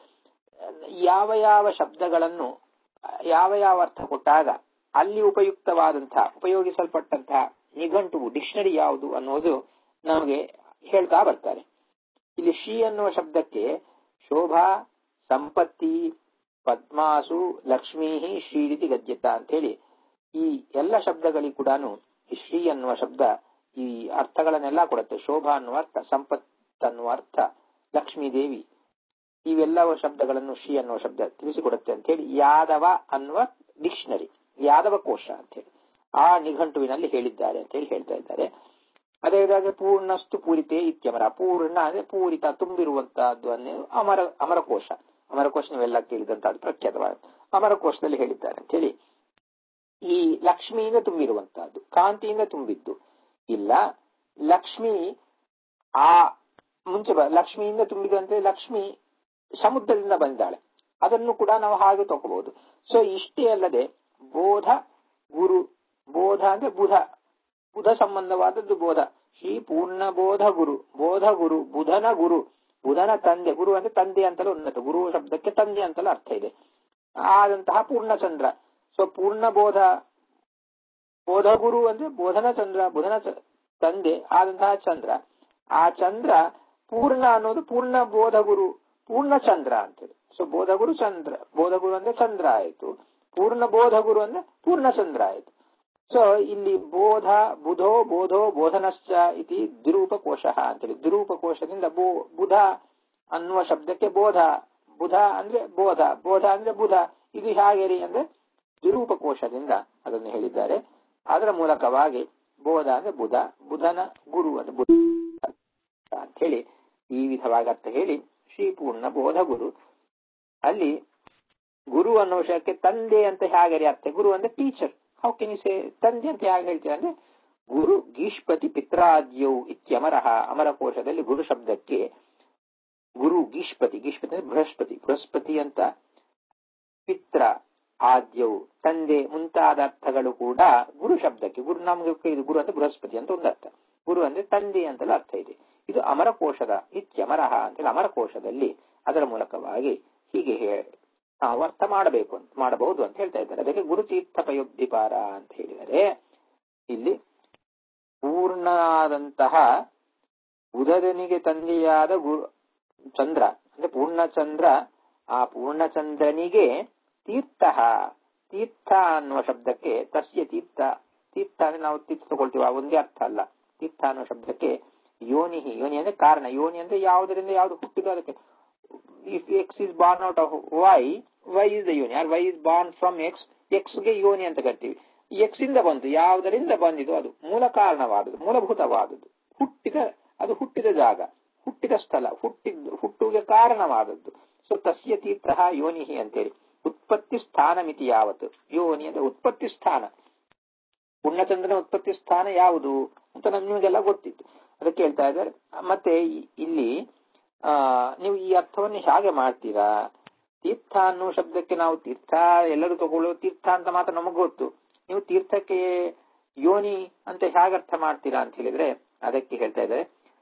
ಯಾವ ಯಾವ ಶಬ್ದಗಳನ್ನು ಯಾವ ಯಾವ ಅರ್ಥ ಕೊಟ್ಟಾಗ ಅಲ್ಲಿ ಉಪಯುಕ್ತವಾದಂತಹ ಉಪಯೋಗಿಸಲ್ಪಟ್ಟಂತಹ ನಿಘಂಟುವು ಡಿಕ್ಷನರಿ ಯಾವುದು ಅನ್ನೋದು ನಮಗೆ ಹೇಳ್ತಾ ಬರ್ತಾರೆ. ಇಲ್ಲಿ ಶ್ರೀ ಅನ್ನುವ ಶಬ್ದಕ್ಕೆ ಶೋಭಾ ಸಂಪತ್ತಿ ಪದ್ಮಾಸು ಲಕ್ಷ್ಮೀ ಶ್ರೀರಿತಿ ಗಜ್ಯತ ಅಂತ ಹೇಳಿ ಈ ಎಲ್ಲ ಶಬ್ದಗಳಿಗೂ ಕೂಡ ಈ ಶ್ರೀ ಅನ್ನುವ ಶಬ್ದ ಈ ಅರ್ಥಗಳನ್ನೆಲ್ಲ ಕೊಡುತ್ತೆ. ಶೋಭಾ ಅನ್ನುವ ಅರ್ಥ, ಸಂಪತ್ ಅನ್ನುವ ಅರ್ಥ, ಲಕ್ಷ್ಮೀ ದೇವಿ, ಇವೆಲ್ಲವ ಶಬ್ದಗಳನ್ನು ಶ್ರೀ ಅನ್ನುವ ಶಬ್ದ ತಿಳಿಸಿಕೊಡುತ್ತೆ ಅಂತ ಹೇಳಿ ಯಾದವ ಅನ್ನುವ ಡಿಕ್ಷನರಿ, ಯಾದವ ಕೋಶ ಅಂತ ಹೇಳಿ ಆ ನಿಘಂಟುವಿನಲ್ಲಿ ಹೇಳಿದ್ದಾರೆ ಅಂತ ಹೇಳಿ ಹೇಳ್ತಾ ಇದ್ದಾರೆ. ಅದೇ ವಿಧವಾಗಿ ಪೂರ್ಣಸ್ತು ಪೂರಿತೆ ಇತ್ಯಮರ, ಪೂರ್ಣ ಅಂದ್ರೆ ಪೂರಿತ ತುಂಬಿರುವಂತಹದ್ದು ಅನ್ನೋ ಅಮರ ಅಮರಕೋಶ. ಅಮರಕೋಶ ನೀವೆಲ್ಲ ಕೇಳಿದಂತಹದ್ದು ಪ್ರಖ್ಯಾತವಾದ ಅಮರಕೋಶದಲ್ಲಿ ಹೇಳಿದ್ದಾರೆ ಅಂತ ಹೇಳಿ. ಈ ಲಕ್ಷ್ಮಿಯಿಂದ ತುಂಬಿರುವಂತಹದ್ದು, ಕಾಂತಿಯಿಂದ ತುಂಬಿದ್ದು, ಇಲ್ಲ ಲಕ್ಷ್ಮಿ ಆ ಮುಂಚೆ ಲಕ್ಷ್ಮಿಯಿಂದ ತುಂಬಿದಂತೆ ಲಕ್ಷ್ಮಿ ಸಮುದ್ರದಿಂದ ಬಂದಾಳೆ, ಅದನ್ನು ಕೂಡ ನಾವು ಹಾಗೆ ತಗೋಬಹುದು. ಸೊ ಇಷ್ಟೇ ಅಲ್ಲದೆ ಬೋಧ ಗುರು, ಬೋಧ ಅಂದ್ರೆ ಬುಧ, ಬುಧ ಸಂಬಂಧವಾದದ್ದು ಬೋಧ. ಶ್ರೀ ಪೂರ್ಣ ಬೋಧ ಗುರು, ಬೋಧ ಗುರು, ಬುಧನ ಗುರು, ಬುಧನ ತಂದೆ, ಗುರು ಅಂದ್ರೆ ತಂದೆ ಅಂತಲೂ ಉನ್ನತ, ಗುರು ಶಬ್ದಕ್ಕೆ ತಂದೆ ಅಂತಲೂ ಅರ್ಥ ಇದೆ, ಆದಂತಹ ಪೂರ್ಣಚಂದ್ರ. ಸೊ ಪೂರ್ಣ ಬೋಧ, ಬೋಧ ಗುರು ಅಂದ್ರೆ ಬೋಧನ ಚಂದ್ರ, ಬುಧನ ತಂದೆ ಆದಂತಹ ಚಂದ್ರ. ಆ ಚಂದ್ರ ಪೂರ್ಣ ಅನ್ನೋದು ಪೂರ್ಣ ಬೋಧ ಗುರು, ಪೂರ್ಣ ಚಂದ್ರ ಅಂತೇಳಿ. ಸೊ ಬೋಧ ಗುರು ಚಂದ್ರ, ಬೋಧ ಗುರು ಅಂದ್ರೆ ಚಂದ್ರ ಆಯ್ತು, ಪೂರ್ಣ ಬೋಧ ಗುರು ಅಂದ್ರೆ ಪೂರ್ಣ ಚಂದ್ರ ಆಯ್ತು. ಸೊ ಇಲ್ಲಿ ಬೋಧ ಬುಧೋ ಬೋಧೋ ಬೋಧನಶ್ಚ ಇತಿ ದ್ವಿರೂಪಕೋಶ ಅಂತೇಳಿ, ದ್ವಿರೂಪಕೋಶದಿಂದ ಬೋ ಬುಧ ಅನ್ನುವ ಶಬ್ದಕ್ಕೆ ಬೋಧ, ಬುಧ ಅಂದ್ರೆ ಬೋಧ, ಬೋಧ ಅಂದ್ರೆ ಬುಧ, ಇದು ಹೇಗೆ ರೀ ಅಂದ್ರೆ ದ್ವಿರೂಪಕೋಶದಿಂದ ಅದನ್ನು ಹೇಳಿದ್ದಾರೆ. ಅದರ ಮೂಲಕವಾಗಿ ಬೋಧ ಅಂದ್ರೆ ಬುಧ, ಬುಧನ ಗುರು ಅಂದ್ರೆ ಬುಧ ಅಂತ ಹೇಳಿ ಈ ವಿಧವಾಗಿ ಅರ್ಥ ಹೇಳಿ ಶ್ರೀ ಪೂರ್ಣ ಬೋಧ ಗುರು. ಅಲ್ಲಿ ಗುರು ಅನ್ನೋ ವಿಷಯಕ್ಕೆ ತಂದೆ ಅಂತ ಹೇಗೆ ಅರ್ಥ? ಗುರು ಅಂದ್ರೆ teacher. How can you say ತಂದೆ ಅಂತ ಹೇಗೆ ಹೇಳ್ತೀರಾ ಅಂದ್ರೆ ಗುರು ಗೀಷ್ಪತಿ ಪಿತ್ರಾದ್ಯೌ ಇತ್ಯಮರಹ. ಅಮರಕೋಶದಲ್ಲಿ ಗುರು ಶಬ್ದಕ್ಕೆ ಗುರು ಗೀಷ್ಪತಿ, ಗೀಷ್ಪತಿ ಅಂದ್ರೆ ಬೃಹಸ್ಪತಿ, ಬೃಹಸ್ಪತಿ ಅಂತ, ಪಿತ್ರ ಆದ್ಯೌ ತಂದೆ ಮುಂತಾದ ಅರ್ಥಗಳು ಕೂಡ ಗುರು ಶಬ್ದಕ್ಕೆ. ಗುರು ನಮ್ಗೆ ಇದು ಗುರು ಅಂದ್ರೆ ಬೃಹಸ್ಪತಿ ಅಂತ ಒಂದು ಅರ್ಥ, ಗುರು ಅಂದ್ರೆ ತಂದೆ ಅಂತಲೂ ಅರ್ಥ ಇದೆ. ಇದು ಅಮರಕೋಶದ ಇತ್ಯಮರಹ ಅಂತೇಳಿ ಅಮರಕೋಶದಲ್ಲಿ ಅದರ ಮೂಲಕವಾಗಿ ಹೀಗೆ ನಾವು ಅರ್ಥ ಮಾಡಬೇಕು ಅಂತ ಮಾಡಬಹುದು ಅಂತ ಹೇಳ್ತಾ ಇದ್ದಾರೆ. ಅದಕ್ಕೆ ಗುರುತೀರ್ಥ ಪಯೋಬ್ಧಿಪಾರ ಅಂತ ಹೇಳಿದರೆ ಇಲ್ಲಿ ಪೂರ್ಣನಾದಂತಹ ಬುಧನಿಗೆ ತಂದೆಯಾದ ಗುರು ಚಂದ್ರ ಅಂದ್ರೆ ಪೂರ್ಣಚಂದ್ರ, ಆ ಪೂರ್ಣಚಂದ್ರನಿಗೆ ತೀರ್ಥ, ತೀರ್ಥ ಅನ್ನುವ ಶಬ್ದಕ್ಕೆ ತಸ್ಯ ತೀರ್ಥ, ತೀರ್ಥ ಅಂದ್ರೆ ನಾವು ತೀರ್ಥ ತಗೊಳ್ತೀವಿ ಒಂದೇ ಅರ್ಥ ಅಲ್ಲ. ತೀರ್ಥ ಅನ್ನುವ ಶಬ್ದಕ್ಕೆ ಯೋನಿ, ಯೋನಿ ಅಂದ್ರೆ ಕಾರಣ, ಯೋನಿ ಅಂದ್ರೆ ಯಾವುದರಿಂದ ಯಾವುದು ಹುಟ್ಟಿದೋ ಅದಕ್ಕೆ. If X is born out of Y, Y is the ಯೋನಿ, or Y is born from X, X ಗೆ ಯೋನಿ ಅಂತ ಕರಿತೀವಿ. ಎಕ್ಸ್ ಇಂದ ಬಂತು, ಯಾವುದರಿಂದ ಬಂದಿದೋ ಅದು ಮೂಲ ಕಾರಣವಾದದ್ದು, ಮೂಲಭೂತವಾದದ್ದು, ಹುಟ್ಟಿದ ಅದು ಹುಟ್ಟಿದ ಜಾಗ, ಹುಟ್ಟಿದ ಸ್ಥಳ, ಹುಟ್ಟಿದ್ದು ಹುಟ್ಟುಗೆ ಕಾರಣವಾದದ್ದು. ಸೊ ತಸ್ಯ ತೀರ್ಥ ಯೋನಿ ಅಂತೇಳಿ. ಉತ್ಪತ್ತಿ ಸ್ಥಾನ ಮಿತಿ ಯಾವತ್ತು? ಯೋನಿ ಅಂದ್ರೆ ಉತ್ಪತ್ತಿ ಸ್ಥಾನ. ಪೂರ್ಣಚಂದ್ರನ ಉತ್ಪತ್ತಿ ಸ್ಥಾನ ಯಾವುದು ಅಂತ ನಮ್ಗೆಲ್ಲ ಗೊತ್ತಿತ್ತು, ಅದಕ್ಕೆ ಹೇಳ್ತಾ ಇದ್ದಾರೆ. ಮತ್ತೆ ಇಲ್ಲಿ ಆ ನೀವು ಈ ಅರ್ಥವನ್ನು ಹೇಗೆ ಮಾಡ್ತೀರಾ? ತೀರ್ಥ ಅನ್ನೋ ಶಬ್ದಕ್ಕೆ ನಾವು ತೀರ್ಥ ಎಲ್ಲರೂ ತಗೊಳ್ಳೋ ತೀರ್ಥ ಅಂತ ಮಾತ್ರ ನಮಗ್ ಗೊತ್ತು. ನೀವು ತೀರ್ಥಕ್ಕೆ ಯೋನಿ ಅಂತ ಹೇಗೆ ಅರ್ಥ ಮಾಡ್ತೀರಾ ಅಂತ ಹೇಳಿದ್ರೆ ಅದಕ್ಕೆ ಹೇಳ್ತಾ ಇದ್ದಾರೆ,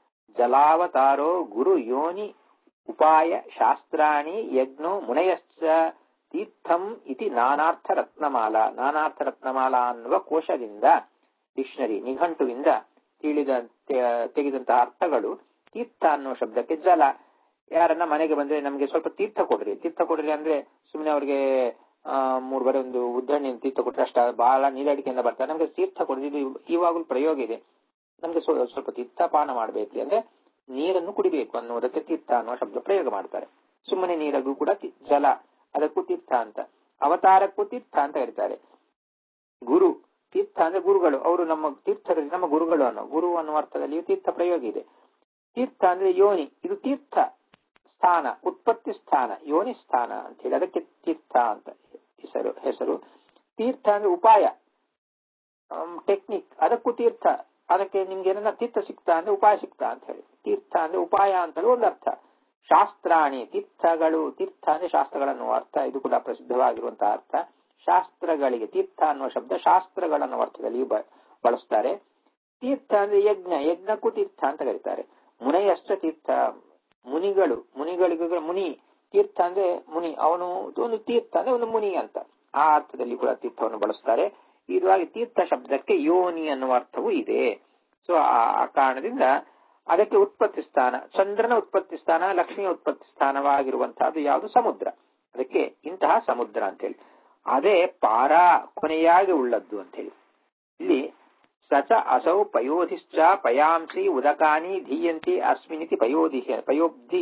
ಜಲಾವತಾರೋ ಗುರು ಯೋನಿ ಉಪಾಯ ಶಾಸ್ತ್ರಾಣಿ ಯಜ್ಞೋ ಮುನಯಶ್ಚ ತೀರ್ಥಂ ಇತಿ ನಾನಾರ್ಥ ರತ್ನಮಾಲಾ. ನಾನಾರ್ಥ ರತ್ನಮಾಲಾ ಅನ್ನುವ ಕೋಶದಿಂದ, ಡಿಕ್ಷನರಿ ನಿಘಂಟುವಿಂದ ತಿಳಿದ ತೆಗೆದಂತಹ ಅರ್ಥಗಳು. ತೀರ್ಥ ಅನ್ನುವ ಶಬ್ದಕ್ಕೆ ಜಲ. ಯಾರನ್ನ ಮನೆಗೆ ಬಂದ್ರೆ ನಮ್ಗೆ ಸ್ವಲ್ಪ ತೀರ್ಥ ಕೊಡ್ರಿ, ತೀರ್ಥ ಕೊಡ್ರಿ ಅಂದ್ರೆ ಸುಮ್ಮನೆ ಅವ್ರಿಗೆ ಆ ಮೂರ್ ಬರ ಒಂದು ಉದ್ದಣ್ಣಿ ತೀರ್ಥ ಕೊಟ್ರೆ ಅಷ್ಟ ಬಹಳ ನೀರಡಿಕೆಯಿಂದ ಬರ್ತಾರೆ. ನಮ್ಗೆ ತೀರ್ಥ ಕೊಡ್ರಿ, ಇದು ಇವಾಗಲೂ ಪ್ರಯೋಗ ಇದೆ. ನಮ್ಗೆ ಸ್ವಲ್ಪ ತೀರ್ಥಪಾನ ಮಾಡ್ಬೇಕು ಅಂದ್ರೆ ನೀರನ್ನು ಕುಡಿಬೇಕು ಅನ್ನೋದಕ್ಕೆ ತೀರ್ಥ ಅನ್ನುವ ಶಬ್ದ ಪ್ರಯೋಗ ಮಾಡ್ತಾರೆ. ಸುಮ್ಮನೆ ನೀರಗೂ ಕೂಡ ಜಲ, ಅದಕ್ಕೂ ತೀರ್ಥ ಅಂತ. ಅವತಾರಕ್ಕೂ ತೀರ್ಥ ಅಂತ ಹೇಳ್ತಾರೆ. ಗುರು ತೀರ್ಥ ಅಂದ್ರೆ ಗುರುಗಳು, ಅವರು ನಮ್ಮ ತೀರ್ಥರಲ್ಲಿ ನಮ್ಮ ಗುರುಗಳು ಅನ್ನೋ ಗುರು ಅನ್ನುವ ಅರ್ಥದಲ್ಲಿಯೂ ತೀರ್ಥ ಪ್ರಯೋಗ ಇದೆ. ತೀರ್ಥ ಅಂದ್ರೆ ಯೋನಿ, ಇದು ತೀರ್ಥ ಸ್ಥಾನ, ಉತ್ಪತ್ತಿ ಸ್ಥಾನ, ಯೋನಿ ಸ್ಥಾನ ಅಂತ ಹೇಳಿ ಅದಕ್ಕೆ ತೀರ್ಥ ಅಂತ ಹೆಸರು ಹೆಸರು ತೀರ್ಥ ಅಂದ್ರೆ ಉಪಾಯ, ಟೆಕ್ನಿಕ್, ಅದಕ್ಕೂ ತೀರ್ಥ. ಅದಕ್ಕೆ ನಿಮ್ಗೆ ಏನ ತೀರ್ಥ ಸಿಕ್ತಾ ಅಂದ್ರೆ ಉಪಾಯ ಸಿಕ್ತಾ ಅಂತ ಹೇಳಿ. ತೀರ್ಥ ಅಂದ್ರೆ ಉಪಾಯ ಅಂತಲೂ ಒಂದು ಅರ್ಥ. ಶಾಸ್ತ್ರಾಣಿ ತೀರ್ಥಗಳು, ತೀರ್ಥ ಅಂದ್ರೆ ಶಾಸ್ತ್ರಗಳನ್ನುವ ಅರ್ಥ, ಇದು ಕೂಡ ಪ್ರಸಿದ್ಧವಾಗಿರುವಂತಹ ಅರ್ಥ. ಶಾಸ್ತ್ರಗಳಿಗೆ ತೀರ್ಥ ಅನ್ನುವ ಶಬ್ದ ಶಾಸ್ತ್ರಗಳನ್ನುವ ಅರ್ಥದಲ್ಲಿ ಬಳಸ್ತಾರೆ. ತೀರ್ಥ ಅಂದ್ರೆ ಯಜ್ಞ, ಯಜ್ಞಕ್ಕೂ ತೀರ್ಥ ಅಂತ ಕರೀತಾರೆ. ಮುನಯಶ್ಚ ತೀರ್ಥ, ಮುನಿಗಳು, ಮುನಿಗಳಿಗೂ ಮುನಿ ತೀರ್ಥ ಅಂದ್ರೆ ಮುನಿ, ಅವನು ಒಂದು ತೀರ್ಥ ಅಂದ್ರೆ ಒಂದು ಮುನಿ ಅಂತ ಆ ಅರ್ಥದಲ್ಲಿ ಕೂಡ ತೀರ್ಥವನ್ನು ಬಳಸ್ತಾರೆ. ಇದಾಗಿ ತೀರ್ಥ ಶಬ್ದಕ್ಕೆ ಯೋನಿ ಅನ್ನುವ ಅರ್ಥವೂ ಇದೆ. ಸೊ ಆ ಕಾರಣದಿಂದ ಅದಕ್ಕೆ ಉತ್ಪತ್ತಿ ಸ್ಥಾನ, ಚಂದ್ರನ ಉತ್ಪತ್ತಿ ಸ್ಥಾನ, ಲಕ್ಷ್ಮಿಯ ಉತ್ಪತ್ತಿ ಸ್ಥಾನವಾಗಿರುವಂತಹದ್ದು ಯಾವುದು? ಸಮುದ್ರ. ಅದಕ್ಕೆ ಇಂತಹ ಸಮುದ್ರ ಅಂತ ಹೇಳಿ. ಅದೇ ಪಾರಾ ಕೊನೆಯಾಗಿ ಉಳ್ಳದ್ದು ಅಂತ ಹೇಳಿ. ಇಲ್ಲಿ ಸಚ ಅಸೌ ಪಯೋಧಿಶ್ಚ ಪಯಾಂಸಿ ಉದಕಾನಿ ಧೀಯಂತಿ ಅಸ್ಮಿನಿತಿ ಪಯೋಧಿ, ಪಯೋಬ್ಧಿ,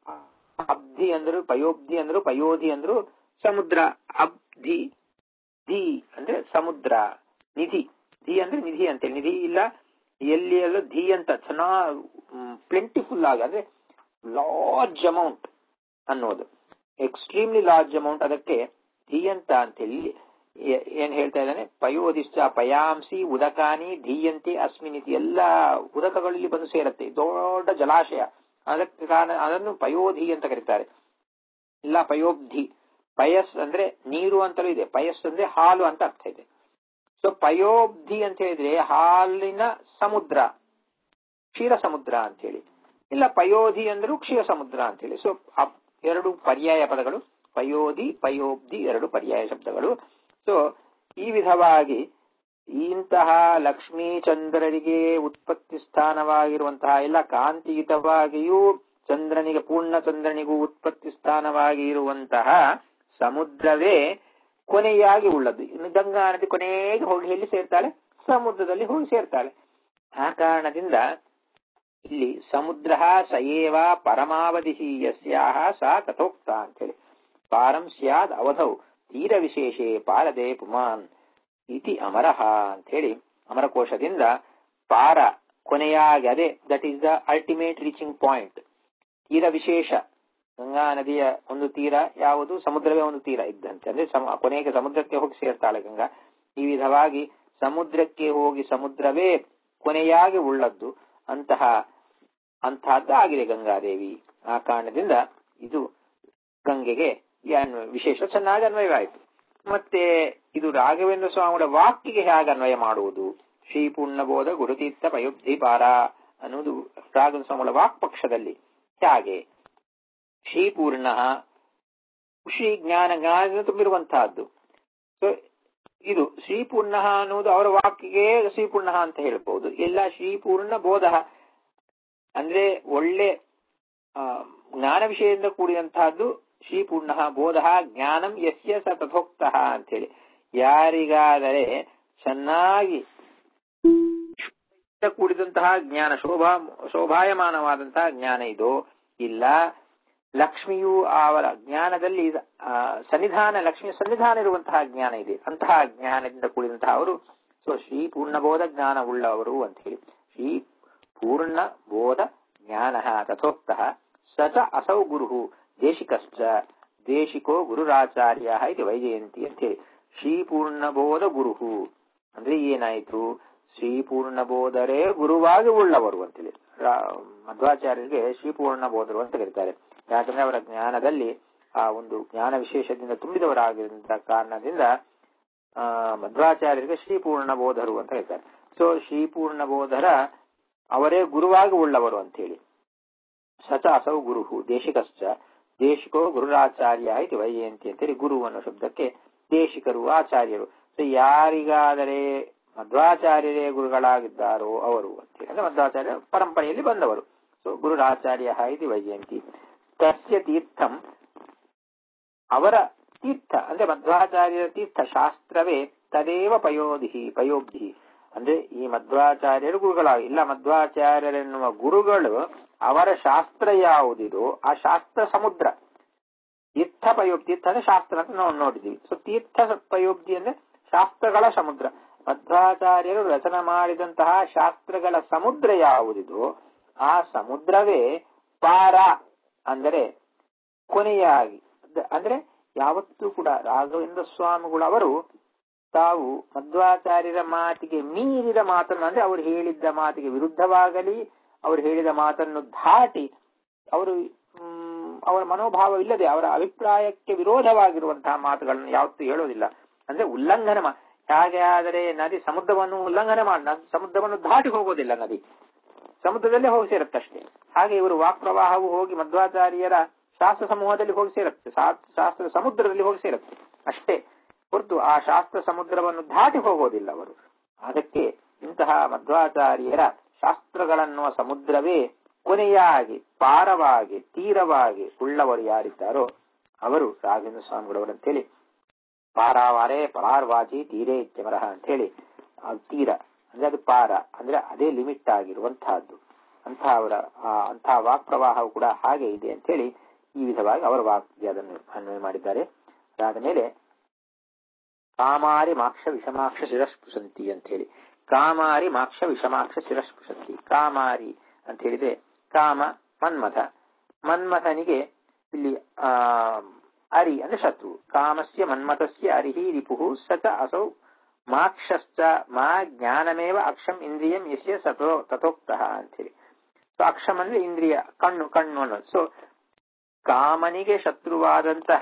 ಅಬ್ಧಿ ಅಂದ್ರು, ಪಯೋಬ್ಧಿ ಅಂದ್ರು, ಪಯೋಧಿ ಅಂದ್ರು ಸಮುದ್ರ. ಅಬ್ಧಿ ಧಿ ಅಂದ್ರೆ ಸಮುದ್ರ, ನಿಧಿ, ಧಿ ಅಂದ್ರೆ ನಿಧಿ ಅಂತೇಳಿ. ನಿಧಿ ಇಲ್ಲ ಎಲ್ಲಿ ಎಲ್ಲ ಧಿ ಅಂತ ಚೆನ್ನಾಗಿ ಪ್ಲೆಂಟಿಫುಲ್ ಆಗಿ ಅಂದ್ರೆ ಲಾರ್ಜ್ ಅಮೌಂಟ್ ಅನ್ನೋದು, ಎಕ್ಸ್ಟ್ರೀಮ್ಲಿ ಲಾರ್ಜ್ ಅಮೌಂಟ್, ಅದಕ್ಕೆ ಧಿ ಅಂತ ಅಂತೇಳಿ ಏನ್ ಹೇಳ್ತಾ ಇದ್ದಾನೆ? ಪಯೋಧಿಶ್ಚ ಪಯಾಂಸಿ ಉದಕಾನಿ ಧೀಯಂತಿ ಅಸ್ಮಿನಿತಿ, ಎಲ್ಲ ಉದಕಗಳಲ್ಲಿ ಬಂದು ಸೇರುತ್ತೆ, ದೊಡ್ಡ ಜಲಾಶಯ. ಅದಕ್ಕೆ ಕಾರಣ ಅದನ್ನು ಪಯೋಧಿ ಅಂತ ಕರೀತಾರೆ. ಇಲ್ಲ ಪಯೋಬ್ಧಿ, ಪಯಸ್ ಅಂದ್ರೆ ನೀರು ಅಂತಲೂ ಇದೆ, ಪಯಸ್ ಅಂದ್ರೆ ಹಾಲು ಅಂತ ಅರ್ಥ ಇದೆ. ಸೊ ಪಯೋಬ್ಧಿ ಅಂತ ಹೇಳಿದ್ರೆ ಹಾಲಿನ ಸಮುದ್ರ, ಕ್ಷೀರ ಸಮುದ್ರ ಅಂತ ಹೇಳಿ. ಇಲ್ಲ ಪಯೋಧಿ ಅಂದ್ರೂ ಕ್ಷೀರ ಸಮುದ್ರ ಅಂತ ಹೇಳಿ. ಸೊ ಎರಡು ಪರ್ಯಾಯ ಪದಗಳು, ಪಯೋಧಿ ಪಯೋಬ್ಧಿ ಎರಡು ಪರ್ಯಾಯ ಶಬ್ದಗಳು. ಸೊ ಈ ವಿಧವಾಗಿ ಇಂತಹ ಲಕ್ಷ್ಮೀ ಚಂದ್ರರಿಗೆ ಉತ್ಪತ್ತಿ ಸ್ಥಾನವಾಗಿರುವಂತಹ ಎಲ್ಲ ಕಾಂತಿಯುತವಾಗಿಯೂ ಚಂದ್ರನಿಗೆ ಪೂರ್ಣ ಚಂದ್ರನಿಗೂ ಉತ್ಪತ್ತಿ ಸ್ಥಾನವಾಗಿ ಇರುವಂತಹ ಸಮುದ್ರವೇ ಕೊನೆಯಾಗಿ ಉಳ್ಳದ್ದು. ಇನ್ನು ಗಂಗಾ ನದಿ ಕೊನೆಗೆ ಹೋಗಿ ಎಲ್ಲಿ ಸೇರ್ತಾಳೆ? ಸಮುದ್ರದಲ್ಲಿ ಹೋಗಿ ಸೇರ್ತಾಳೆ. ಆ ಕಾರಣದಿಂದ ಇಲ್ಲಿ ಸಮುದ್ರ ಸಯೇವ ಪರಮಾವಧಿ ಯಸ್ಯಾಹ ಸಾ ಕಥೋಕ್ತ ಅಂತ ಹೇಳಿ. ಪಾರಂ ಸ್ಯಾದ್ ಅವಧೌ ತೀರ ವಿಶೇಷೇ ಪಾರದೆ ಪುಮಾನ್ ಇತಿ ಅಮರಹ ಅಂತ ಹೇಳಿ ಅಮರಕೋಶದಿಂದ ಪಾರ ಕೊನೆಯಾಗಿ, ಅದೇ that is the ultimate reaching point. ತೀರ ವಿಶೇಷ ಗಂಗಾ ನದಿಯ ಒಂದು ತೀರ ಯಾವುದು, ಸಮುದ್ರವೇ ಒಂದು ತೀರ ಇದ್ದಂತೆ. ಅಂದ್ರೆ ಕೊನೆಗೆ ಸಮುದ್ರಕ್ಕೆ ಹೋಗಿ ಸೇರ್ತಾಳೆ ಗಂಗಾ. ಈ ವಿಧವಾಗಿ ಸಮುದ್ರಕ್ಕೆ ಹೋಗಿ ಸಮುದ್ರವೇ ಕೊನೆಯಾಗಿ ಉಳ್ಳದ್ದು ಅಂತಹ ಅಂತಹದ್ದು ಆಗಿದೆ ಗಂಗಾದೇವಿ. ಆ ಕಾರಣದಿಂದ ಇದು ಗಂಗೆಗೆ ವಿಶೇಷ ಚೆನ್ನಾಗಿ ಅನ್ವಯವಾಯಿತು. ಮತ್ತೆ ಇದು ರಾಘವೇಂದ್ರ ಸ್ವಾಮಿಗಳ ವಾಕ್ಯಗೆ ಹೇಗೆ ಅನ್ವಯ ಮಾಡುವುದು? ಶ್ರೀ ಪೂರ್ಣಬೋಧ ಗುರುತೀರ್ಥ ಪಯೋಬ್ಧಿಪಾರ ಅನ್ನುವುದು ರಾಘವೇಂದ್ರ ಸ್ವಾಮಿಗಳ ವಾಕ್ ಪಕ್ಷದಲ್ಲಿ ಹೇಗೆ? ಶ್ರೀ ಪೂರ್ಣ ಶ್ರೀ ಜ್ಞಾನ ಜ್ಞಾನದಿಂದ ತುಂಬಿರುವಂತಹದ್ದು. ಸೊ ಇದು ಶ್ರೀಪೂರ್ಣ ಅನ್ನುವುದು ಅವರ ವಾಕ್ಯಗೆ ಶ್ರೀಪೂರ್ಣ ಅಂತ ಹೇಳ್ಬಹುದು. ಎಲ್ಲ ಶ್ರೀಪೂರ್ಣ ಬೋಧ ಅಂದ್ರೆ ಒಳ್ಳೆ ಜ್ಞಾನ ವಿಷಯದಿಂದ ಕೂಡಿದಂತಹದ್ದು ಶ್ರೀಪೂರ್ಣ ಬೋಧ ಜ್ಞಾನಂ ಯಸ್ಯ ಸ ತಥೋಕ್ತಃ ಅಂತ ಹೇಳಿ. ಯಾರಿಗಾದರೆ ಚೆನ್ನಾಗಿ ಕೂಡಿದಂತಹ ಜ್ಞಾನ, ಶೋಭಾ ಶೋಭಾಯಮಾನವಾದಂತಹ ಜ್ಞಾನ ಇದೋ, ಇಲ್ಲ ಲಕ್ಷ್ಮಿಯು ಅವರ ಜ್ಞಾನದಲ್ಲಿ ಸನ್ನಿಧಾನ, ಲಕ್ಷ್ಮಿಯ ಸನ್ನಿಧಾನ ಇರುವಂತಹ ಜ್ಞಾನ ಇದೆ, ಅಂತಹ ಜ್ಞಾನದಿಂದ ಕೂಡಿದಂತಹ ಅವರು ಸೊ ಶ್ರೀ ಪೂರ್ಣಬೋಧ ಜ್ಞಾನ ಉಳ್ಳವರು ಅಂತ ಹೇಳಿ. ಶ್ರೀ ಪೂರ್ಣ ಬೋಧ ಜ್ಞಾನ ತಥೋಕ್ತಃ ಸ ಚ ಅಸೌ ಗುರು ದೇಶಿಕಶ್ಚ ದೇಶಿಕೋ ಗುರುರಾಚಾರ್ಯ ಇದು ವೈಜಯಂತಿ ಅಂತ ಹೇಳಿ. ಶ್ರೀ ಪೂರ್ಣಬೋಧ ಗುರು ಅಂದ್ರೆ ಏನಾಯ್ತು? ಶ್ರೀ ಪೂರ್ಣಬೋಧರೇ ಗುರುವಾಗಿ ಉಳ್ಳವರು ಅಂತೇಳಿ. ಮಧ್ವಾಚಾರ್ಯರಿಗೆ ಶ್ರೀ ಪೂರ್ಣಬೋಧರು ಅಂತ ಕರೀತಾರೆ. ಯಾಕಂದ್ರೆ ಅವರ ಜ್ಞಾನದಲ್ಲಿ ಆ ಒಂದು ಜ್ಞಾನ ವಿಶೇಷದಿಂದ ತುಂಬಿದವರಾಗಿದ್ದ ಕಾರಣದಿಂದ ಆ ಮಧ್ವಾಚಾರ್ಯರಿಗೆ ಶ್ರೀ ಪೂರ್ಣಬೋಧರು ಅಂತ ಹೇಳ್ತಾರೆ. ಸೊ ಶ್ರೀ ಪೂರ್ಣಬೋಧರ ಅವರೇ ಗುರುವಾಗಿ ಉಳ್ಳವರು ಅಂತ ಹೇಳಿ. ಸಚ ಅಸೌ ಗುರು ದೇಶಿಕಶ್ಚ ದೇಶಿಕೋ ಗುರುರಾಚಾರ್ಯ ಇದು ವೈಜಯಂತಿ ಅಂತೇಳಿ. ಗುರು ಅನ್ನೋ ಶಬ್ದಕ್ಕೆ ದೇಶಿಕರು, ಆಚಾರ್ಯರು. ಸೊ ಯಾರಿಗಾದರೆ ಮಧ್ವಾಚಾರ್ಯರೇ ಗುರುಗಳಾಗಿದ್ದಾರೋ ಅವರು ಅಂತೇಳಿ, ಅಂದ್ರೆ ಮಧ್ವಾಚಾರ್ಯ ಪರಂಪರೆಯಲ್ಲಿ ಬಂದವರು. ಸೊ ಗುರುರಾಚಾರ್ಯ ಇದು ವೈಜಯಂತಿ. ತಸ್ಯ ತೀರ್ಥಂ ಅವರ ತೀರ್ಥ ಅಂದ್ರೆ ಮಧ್ವಾಚಾರ್ಯರ ತೀರ್ಥ ಶಾಸ್ತ್ರವೇ ತದೇವ ಪಯೋಧಿ ಪಯೋಬ್ಧಿ ಅಂದ್ರೆ ಈ ಮಧ್ವಾಚಾರ್ಯರು ಗುರುಗಳಾಗಿ ಇಲ್ಲ, ಮಧ್ವಾಚಾರ್ಯರೆನ್ನುವ ಗುರುಗಳು ಅವರ ಶಾಸ್ತ್ರ ಯಾವುದಿದೋ ಆ ಶಾಸ್ತ್ರ ಸಮುದ್ರ. ತೀರ್ಥ ಪಯೋಬ್ಧಿ ಅಂದ್ರೆ ಶಾಸ್ತ್ರ ಅಂತ ನಾವು ನೋಡಿದೀವಿ. ಸೊ ತೀರ್ಥ ಪಯೋಬ್ಧಿ ಅಂದ್ರೆ ಶಾಸ್ತ್ರಗಳ ಸಮುದ್ರ. ಮಧ್ವಾಚಾರ್ಯರು ರಚನೆ ಮಾಡಿದಂತಹ ಶಾಸ್ತ್ರಗಳ ಸಮುದ್ರ ಯಾವುದಿದೋ ಆ ಸಮುದ್ರವೇ ಪಾರ ಅಂದರೆ ಕೊನೆಯಾಗಿ. ಅಂದ್ರೆ ಯಾವತ್ತೂ ಕೂಡ ರಾಘವೇಂದ್ರ ಸ್ವಾಮಿಗಳು ಅವರು ತಾವು ಮಧ್ವಾಚಾರ್ಯರ ಮಾತಿಗೆ ಮೀರಿದ ಮಾತನ್ನು, ಅಂದ್ರೆ ಅವರು ಹೇಳಿದ್ದ ಮಾತಿಗೆ ವಿರುದ್ಧವಾಗಲಿ ಅವರು ಹೇಳಿದ ಮಾತನ್ನು ದಾಟಿ ಅವರು ಅವರ ಮನೋಭಾವವಿಲ್ಲದೆ ಅವರ ಅಭಿಪ್ರಾಯಕ್ಕೆ ವಿರೋಧವಾಗಿರುವಂತಹ ಮಾತುಗಳನ್ನು ಯಾವತ್ತೂ ಹೇಳೋದಿಲ್ಲ. ಅಂದ್ರೆ ಉಲ್ಲಂಘನೆ ಮಾ ಹಾಗೆ ಆದರೆ ನದಿ ಸಮುದ್ರವನ್ನು ಉಲ್ಲಂಘನೆ ಮಾಡಿ ಸಮುದ್ರವನ್ನು ದಾಟಿ ಹೋಗೋದಿಲ್ಲ. ನದಿ ಸಮುದ್ರದಲ್ಲೇ ಹೋಗಿ ಸೇರುತ್ತಷ್ಟೇ. ಹಾಗೆ ಇವರು ವಾಕ್ ಪ್ರವಾಹವು ಹೋಗಿ ಮಧ್ವಾಚಾರ್ಯರ ಶಾಸ್ತ್ರ ಸಮೂಹದಲ್ಲಿ ಹೋಗಿ ಸೇರುತ್ತೆ, ಶಾಸ್ತ್ರ ಸಮುದ್ರದಲ್ಲಿ ಹೋಗಿ ಸೇರುತ್ತೆ ಅಷ್ಟೇ ಹೊರತು ಆ ಶಾಸ್ತ್ರ ಸಮುದ್ರವನ್ನು ದಾಟಿ ಹೋಗೋದಿಲ್ಲ ಅವರು. ಅದಕ್ಕೆ ಇಂತಹ ಮಧ್ವಾಚಾರ್ಯರ ಶಾಸ್ತ್ರಗಳನ್ನುವ ಸಮುದ್ರವೇ ಕೊನೆಯಾಗಿ ಪಾರವಾಗಿ ತೀರವಾಗಿ ಉಳ್ಳವರು ಯಾರಿದ್ದಾರೋ ಅವರು ರಾಘವೇಂದ್ರ ಸ್ವಾಮಿಗಳವರಂತೇಳಿ. ಪಾರಾವಾರೇ ಪರಾರ್ವಾಚಿ ತೀರೇ ಇತ್ಯವರಹ ಅಂತ ಹೇಳಿ. ತೀರ ಅಂದ್ರೆ ಅದು ಪಾರ ಅಂದ್ರೆ ಅದೇ ಲಿಮಿಟ್ ಆಗಿರುವಂತಹದ್ದು. ಅಂತಹ ಅವರ ಅಂತಹ ವಾಕ್ ಪ್ರವಾಹವು ಕೂಡ ಹಾಗೆ ಇದೆ ಅಂತ ಹೇಳಿ ಈ ವಿಧವಾಗಿ ಅವರ ವಾಕ್ಯ ಅದನ್ನು ಅನ್ವಯ ಮಾಡಿದ್ದಾರೆ. ಅದಾದ ಮೇಲೆ ಕಾಮಾರಿ ಮಾಕ್ಷ ವಿಷಮಾಕ್ಷ ಶಿರಸ್ಪೃಶಂತಿ ಅಂತ ಹೇಳಿ. ಕಾಮಾರಿ ಮಾಕ್ಷ ವಿಷಮಾಕ್ಷ ಶಿರಸ್ಪೃಶಂತಿ. ಕಾಮಾರಿ ಅಂತ ಹೇಳಿದ್ರೆ ಕಾಮ ಮನ್ಮಥ. ಮನ್ಮಥನಿಗೆ ಇಲ್ಲಿ ಆ ಅರಿ ಅಂದ್ರೆ ಶತ್ರು. ಕಾಮಸ್ಯ ಮನ್ಮಥಸ್ಯ ಅರಿಹಿ ರಿಪುಹು ಸಚ ಅಸೌ ಮಾಕ್ಷಶ್ಚ ಮಾ ಜ್ಞಾನಮೇವ ಅಕ್ಷಂ ಇಂದ್ರಿಯಂ ಯಸ್ಯ ಸತೋ ತಥೋಕ್ತಃ ಅಂತ ಹೇಳಿ. ಸೊ ಅಕ್ಷಂ ಅಂದ್ರೆ ಇಂದ್ರಿಯ, ಕಣ್ಣು ಕಣ್ಣು ಅನ್ನೋದು. ಸೊ ಕಾಮನಿಗೆ ಶತ್ರುವಾದಂತಹ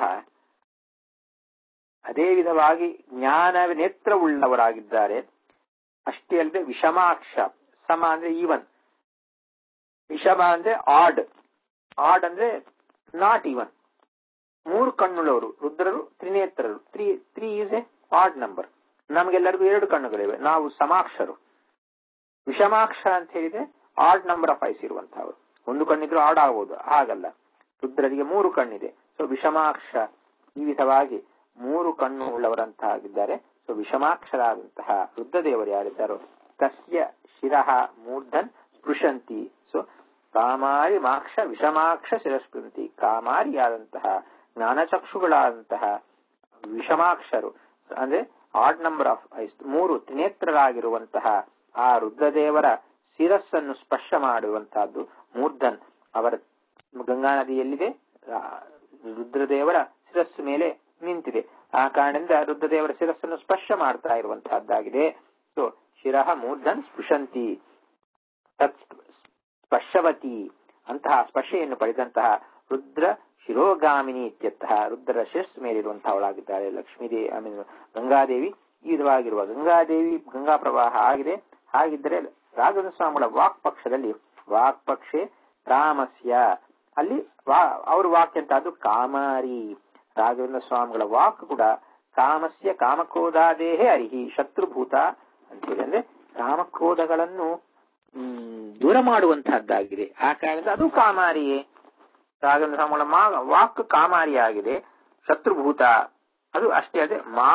ಅದೇ ವಿಧವಾಗಿ ಜ್ಞಾನ ನೇತ್ರವುಳ್ಳವರಾಗಿದ್ದಾರೆ. ಅಷ್ಟೇ ಅಲ್ಲದೆ ವಿಷಮಾಕ್ಷ, ಸಮ ಅಂದ್ರೆ ಈವನ್, ವಿಷಮ ಅಂದ್ರೆ ಆಡ್, ಆಡ್ ಅಂದ್ರೆ ನಾಟ್ ಈವನ್. ಮೂರು ಕಣ್ಣುಳ್ಳವರು ರುದ್ರರು, ತ್ರಿನೇತ್ರರು. Three three is a odd number. ನಮಗೆಲ್ಲರಿಗೂ ಎರಡು ಕಣ್ಣುಗಳಿವೆ, ನಾವು ಸಮಾಕ್ಷರು. ವಿಷಮಾಕ್ಷ ಅಂತ ಹೇಳಿದ್ರೆ ಆಡ್ ನಂಬರ್ ಆಫ್ ಐಸ್ ಇರುವಂತಹವರು. ಒಂದು ಕಣ್ಣಿದ್ರು ಆಡ್ ಆಗಬಹುದು, ಹಾಗಲ್ಲ. ರುದ್ರರಿಗೆ ಮೂರು ಕಣ್ಣಿದೆ. ಸೊ ವಿಷಮಾಕ್ಷ ಈ ವಿಧವಾಗಿ ಮೂರು ಕಣ್ಣು ಉಳ್ಳವರಂತಾಗಿದ್ದಾರೆ. ಸೊ ವಿಷಮಾಕ್ಷರಾದಂತಹ ರುದ್ರದೇವರು ಯಾರಿದ್ದಾರೋ ತಸ್ಯ ಶಿರಃ ಮೂರ್ಧನ್ ಸ್ಪೃಶಂತಿ. ಸೊ ಕಾಮಾರಿ ಮಾಕ್ಷ ವಿಷಮಾಕ್ಷ ಶಿರಸ್ಪೃಶಂತಿ. ಕಾಮಾರಿಯಾದಂತಹ ಜ್ಞಾನಚಕ್ಷುಗಳಾದಂತಹ ವಿಷಮಾಕ್ಷರು ಅಂದ್ರೆ ಆಡ್ ನಂಬರ್ ಆಫ್ ಐಸ್, ಮೂರು ತ್ರಿನೇತ್ರರಾಗಿರುವಂತಹ ಆ ರುದ್ರದೇವರ ಶಿರಸ್ಸನ್ನು ಸ್ಪರ್ಶ ಮಾಡುವಂತಹದ್ದು ಮೂರ್ಧನ್. ಅವರ ಗಂಗಾ ನದಿಯಲ್ಲಿದೆ, ರುದ್ರದೇವರ ಶಿರಸ್ಸು ಮೇಲೆ ನಿಂತಿದೆ. ಆ ಕಾರಣದಿಂದ ರುದ್ರದೇವರ ಶಿರಸ್ಸನ್ನು ಸ್ಪರ್ಶ ಮಾಡ್ತಾ ಇರುವಂತಹದ್ದಾಗಿದೆ. ಸೊ ಶಿರಃ ಮೂರ್ಧನ್ ಸ್ಪೃಶಂತಿ ತತ್ ಸ್ಪರ್ಶವತಿ ಅಂತಹ ಸ್ಪರ್ಶೆಯನ್ನು ಪಡೆದಂತಹ ರುದ್ರ ಶಿರೋಗಾಮಿನಿ ಇತ್ಯರ್ಥಃ. ರುದ್ರರ ಶಿರಸ್ಸು ಮೇಲಿರುವಂತಹವಳಾಗಿದ್ದಾಳೆ ಲಕ್ಷ್ಮೀದೇವಿ. I mean Gangadevi. ಈ ವಿಧವಾಗಿರುವ ಗಂಗಾದೇವಿ ಗಂಗಾ ಪ್ರವಾಹ ಆಗಿದೆ. ಹಾಗಿದ್ದರೆ ರಾಘವೇಂದ್ರ ಸ್ವಾಮಿಗಳ ವಾಕ್ ಪಕ್ಷದಲ್ಲಿ ವಾಕ್ ಪಕ್ಷೆ ರಾಮಸ್ಯ ಅಲ್ಲಿ ವಾ ಅವ್ರ ವಾಕ್ ಅಂತ ಅದು ಕಾಮಾರಿ. ರಾಘವೇಂದ್ರ ಸ್ವಾಮಿಗಳ ವಾಕ್ ಕೂಡ ಕಾಮಸ್ಯ ಕಾಮಕ್ರೋಧಾದೇಹೇ ಅರಿಹಿ ಶತ್ರುಭೂತ ಅಂತೇಳಿ, ಅಂದ್ರೆ ಕಾಮಕ್ರೋಧಗಳನ್ನು ಹ್ಮ್ ದೂರ ಮಾಡುವಂತಹದ್ದಾಗಿದೆ. ಆ ಕಾರಣದಿಂದ ಅದು ಕಾಮಾರಿಯೇ. ರಾಘವೇಂದ್ರ ಸ್ವಾಮಿಗಳ ಮಾ ವಾಕ್ ಕಾಮಾರಿಯಾಗಿದೆ. ಶತ್ರುಭೂತ ಅದು ಅಷ್ಟೇ ಅದೇ ಮಾ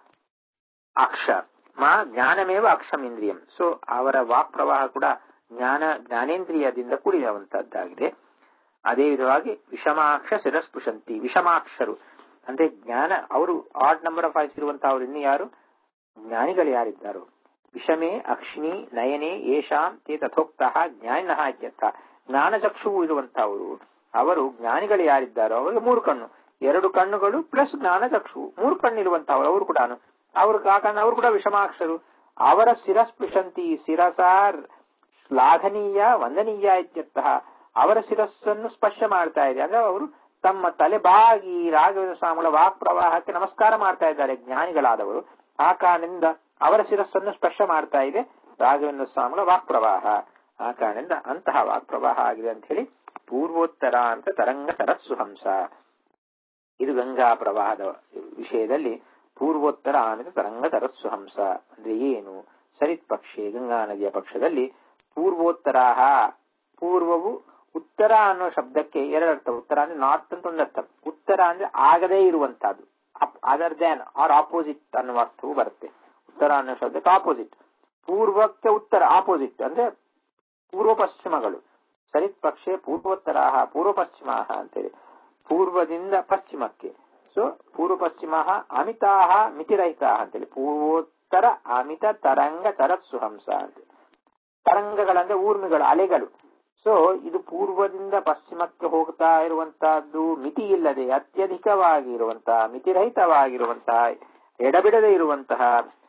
ಅಕ್ಷ ಮಾ ಜ್ಞಾನಮೇವ ಅಕ್ಷಂ ಇಂದ್ರಿಯಂ. ಸೊ ಅವರ ವಾಕ್ ಪ್ರವಾಹ ಕೂಡ ಜ್ಞಾನ ಜ್ಞಾನೇಂದ್ರಿಯದಿಂದ ಕೂಡಿರುವಂತಹದ್ದಾಗಿದೆ. ಅದೇ ವಿಧವಾಗಿ ವಿಷಮಾಕ್ಷ ಶಿರಸ್ಪೃಶಂತಿ. ವಿಷಮಾಕ್ಷರು ಅಂದ್ರೆ ಜ್ಞಾನ ಅವರು ಆಡ್ ನಂಬರ್ ಆಫ್ ಐಸ್ ಇರುವಂತಹ ಅವರು ಇನ್ನು ಯಾರು ಜ್ಞಾನಿಗಳು ಯಾರಿದ್ದಾರೋ ವಿಷಮೇ ಅಕ್ಷಿಣಿ ನಯನೇ ಯೇಷಾಂ ತೇ ತಥೋಕ್ತಃ ಜ್ಞಾನಿನಃ ಇತ್ಯರ್ಥ. ಜ್ಞಾನಚಕ್ಷುವು ಇರುವಂತಹವರು ಅವರು ಜ್ಞಾನಿಗಳು ಯಾರಿದ್ದಾರೋ ಅವರಿಗೆ ಮೂರು ಕಣ್ಣು, ಎರಡು ಕಣ್ಣುಗಳು ಪ್ಲಸ್ ಜ್ಞಾನಚಕ್ಷು, ಮೂರು ಕಣ್ಣು ಇರುವಂತಹವರು ಅವರು ಕೂಡ ಅವರು ಕಾಕಣ್ಣ ಅವರು ಕೂಡ ವಿಷಮಾಕ್ಷರು. ಅವರ ಶಿರಸ್ಪೃಶಂತಿ ಶಿರಸಾರ್ ಶ್ಲಾಘನೀಯ ವಂದನೀಯ ಇತ್ಯರ್ಥಃ. ಅವರ ಶಿರಸ್ಸನ್ನು ಸ್ಪರ್ಶ ಮಾಡ್ತಾ ಇದೆ ಅಂದ್ರೆ ಅವರು ತಮ್ಮ ತಲೆ ಬಾಗಿ ರಾಘವೇಂದ್ರ ಸ್ವಾಮಿಗಳ ವಾಕ್ ಪ್ರವಾಹಕ್ಕೆ ನಮಸ್ಕಾರ ಮಾಡ್ತಾ ಇದ್ದಾರೆ ಜ್ಞಾನಿಗಳಾದವರು. ಆ ಕಾರಣದಿಂದ ಅವರ ಶಿರಸ್ಸನ್ನು ಸ್ಪರ್ಶ ಮಾಡ್ತಾ ಇದೆ ರಾಘವೇಂದ್ರ ಸ್ವಾಮಿಗಳ ವಾಕ್ ಪ್ರವಾಹ. ಆ ಕಾರಣದಿಂದ ಅಂತಹ ವಾಕ್ ಪ್ರವಾಹ ಆಗಿದೆ ಅಂತ ಹೇಳಿ ಪೂರ್ವೋತ್ತರ ಅಂತ ತರಂಗ ಸರಸ್ಸು ಹಂಸ. ಇದು ಗಂಗಾ ಪ್ರವಾಹದ ವಿಷಯದಲ್ಲಿ ಪೂರ್ವೋತ್ತರ ಆಮೇಲೆ ತರಂಗ ಸರಸ್ಸು ಹಂಸ ಅಂದ್ರೆ ಏನು? ಸರಿತ್ ಪಕ್ಷೆ ಗಂಗಾ ನದಿಯ ಪಕ್ಷದಲ್ಲಿ ಪೂರ್ವೋತ್ತರಾಹ. ಪೂರ್ವವು ಉತ್ತರ ಅನ್ನೋ ಶಬ್ದಕ್ಕೆ ಎರಡರ್ಥ. ಉತ್ತರ ಅಂದ್ರೆ ನಾರ್ತ್ ಅಂತ ಒಂದರ್ಥ. ಉತ್ತರ ಅಂದ್ರೆ ಆಗದೇ ಇರುವಂತಹದ್ದು, ಅದರ್ ದ್ಯಾನ್ ಆರ್ ಆಪೋಸಿಟ್ ಅನ್ನುವ ಅರ್ಥವು ಬರುತ್ತೆ. ಉತ್ತರ ಅನ್ನೋ ಶಬ್ದಕ್ಕೆ ಆಪೋಸಿಟ್. ಪೂರ್ವಕ್ಕೆ ಉತ್ತರ ಆಪೋಸಿಟ್ ಅಂದ್ರೆ ಪೂರ್ವ ಪಶ್ಚಿಮಗಳು. ಸರಿತ್ ಪಕ್ಷೆ ಪೂರ್ವೋತ್ತರಾಹ ಪೂರ್ವ ಪಶ್ಚಿಮ ಅಂತೇಳಿ ಪೂರ್ವದಿಂದ ಪಶ್ಚಿಮಕ್ಕೆ. ಸೊ ಪೂರ್ವ ಪಶ್ಚಿಮ ಅಮಿತಾಹ ಮಿತಿರಹಿತಾ ಅಂತೇಳಿ ಪೂರ್ವೋತ್ತರ ಅಮಿತ ತರಂಗ ತರಸ್ಸು ಹಂಸ ಅಂತ. ತರಂಗಗಳಂದ್ರೆ ಊರ್ಮಿಗಳು ಅಲೆಗಳು. ಸೊ ಇದು ಪೂರ್ವದಿಂದ ಪಶ್ಚಿಮಕ್ಕೆ ಹೋಗ್ತಾ ಇರುವಂತಹದ್ದು ಮಿತಿ ಇಲ್ಲದೆ ಅತ್ಯಧಿಕವಾಗಿ ಇರುವಂತಹ ಮಿತಿರಹಿತವಾಗಿರುವಂತಹ ಎಡಬಿಡದೆ ಇರುವಂತಹ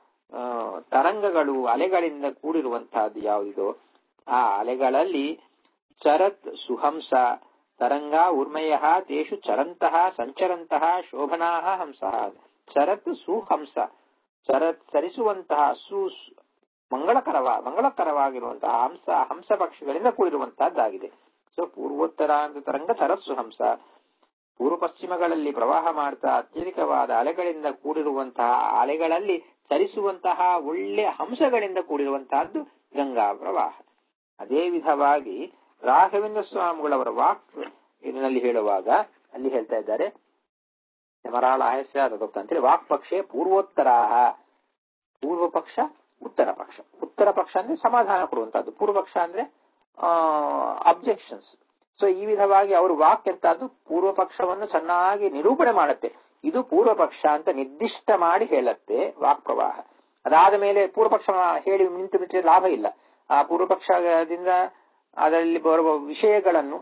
ತರಂಗಗಳು ಅಲೆಗಳಿಂದ ಕೂಡಿರುವಂತಹದ್ದು ಯಾವುದಿದೋ ಆ ಅಲೆಗಳಲ್ಲಿ ಚರತ್ ಸುಹಂಸ ತರಂಗ ಊರ್ಮಯ ತೇಷು ಚರಂತಹ ಸಂಚರಂತಹ ಶೋಭನಾ ಹಂಸ. ಚರತ್ ಸುಹಂಸ ಚರತ್ ಚರಿಸುವಂತಹ ಸು ಮಂಗಳಕರವ ಮಂಗಳಕರವಾಗಿರುವಂತಹ ಹಂಸ ಹಂಸ ಪಕ್ಷಿಗಳಿಂದ ಕೂಡಿರುವಂತಹದ್ದಾಗಿದೆ. ಸೊ ಪೂರ್ವೋತ್ತರ ಅಂತ ತರಂಗ ಸರಸ್ಸು ಹಂಸ. ಪೂರ್ವ ಪಶ್ಚಿಮಗಳಲ್ಲಿ ಪ್ರವಾಹ ಮಾಡ್ತಾ ಅತ್ಯಧಿಕವಾದ ಅಲೆಗಳಿಂದ ಕೂಡಿರುವಂತಹ ಅಲೆಗಳಲ್ಲಿ ಚಲಿಸುವಂತಹ ಒಳ್ಳೆ ಹಂಸಗಳಿಂದ ಕೂಡಿರುವಂತಹದ್ದು ಗಂಗಾ ಪ್ರವಾಹ. ಅದೇ ವಿಧವಾಗಿ ರಾಘವೇಂದ್ರ ಸ್ವಾಮಿಗಳವರ ವಾಕ್ ಇದರಲ್ಲಿ ಹೇಳುವಾಗ ಅಲ್ಲಿ ಹೇಳ್ತಾ ಇದ್ದಾರೆ ಯಮರಾಳ ಆಯಸ್ಯ ಅಂತೇಳಿ ವಾಕ್ ಪಕ್ಷೆ ಪೂರ್ವೋತ್ತರಾಹ. ಪೂರ್ವ ಪಕ್ಷ ಉತ್ತರ ಪಕ್ಷ. ಉತ್ತರ ಪಕ್ಷ ಅಂದ್ರೆ ಸಮಾಧಾನ ಕೊಡುವಂತಹದ್ದು, ಪೂರ್ವ ಪಕ್ಷ ಅಂದ್ರೆ ಅಬ್ಜೆಕ್ಷನ್ಸ್. ಸೊ ಈ ವಿಧವಾಗಿ ಅವರು ವಾಕ್ ಎಂತದ್ದು ಪೂರ್ವ ಪಕ್ಷವನ್ನು ಚೆನ್ನಾಗಿ ನಿರೂಪಣೆ ಮಾಡುತ್ತೆ. ಇದು ಪೂರ್ವ ಪಕ್ಷ ಅಂತ ನಿರ್ದಿಷ್ಟ ಮಾಡಿ ಹೇಳುತ್ತೆ ವಾಕ್ ಪ್ರವಾಹ. ಅದಾದ ಮೇಲೆ ಪೂರ್ವ ಪಕ್ಷ ಹೇಳಿ ನಿಂತು ಬಿಟ್ಟರೆ ಲಾಭ ಇಲ್ಲ. ಆ ಪೂರ್ವ ಪಕ್ಷದಿಂದ ಅದರಲ್ಲಿ ಬರುವ ವಿಷಯಗಳನ್ನು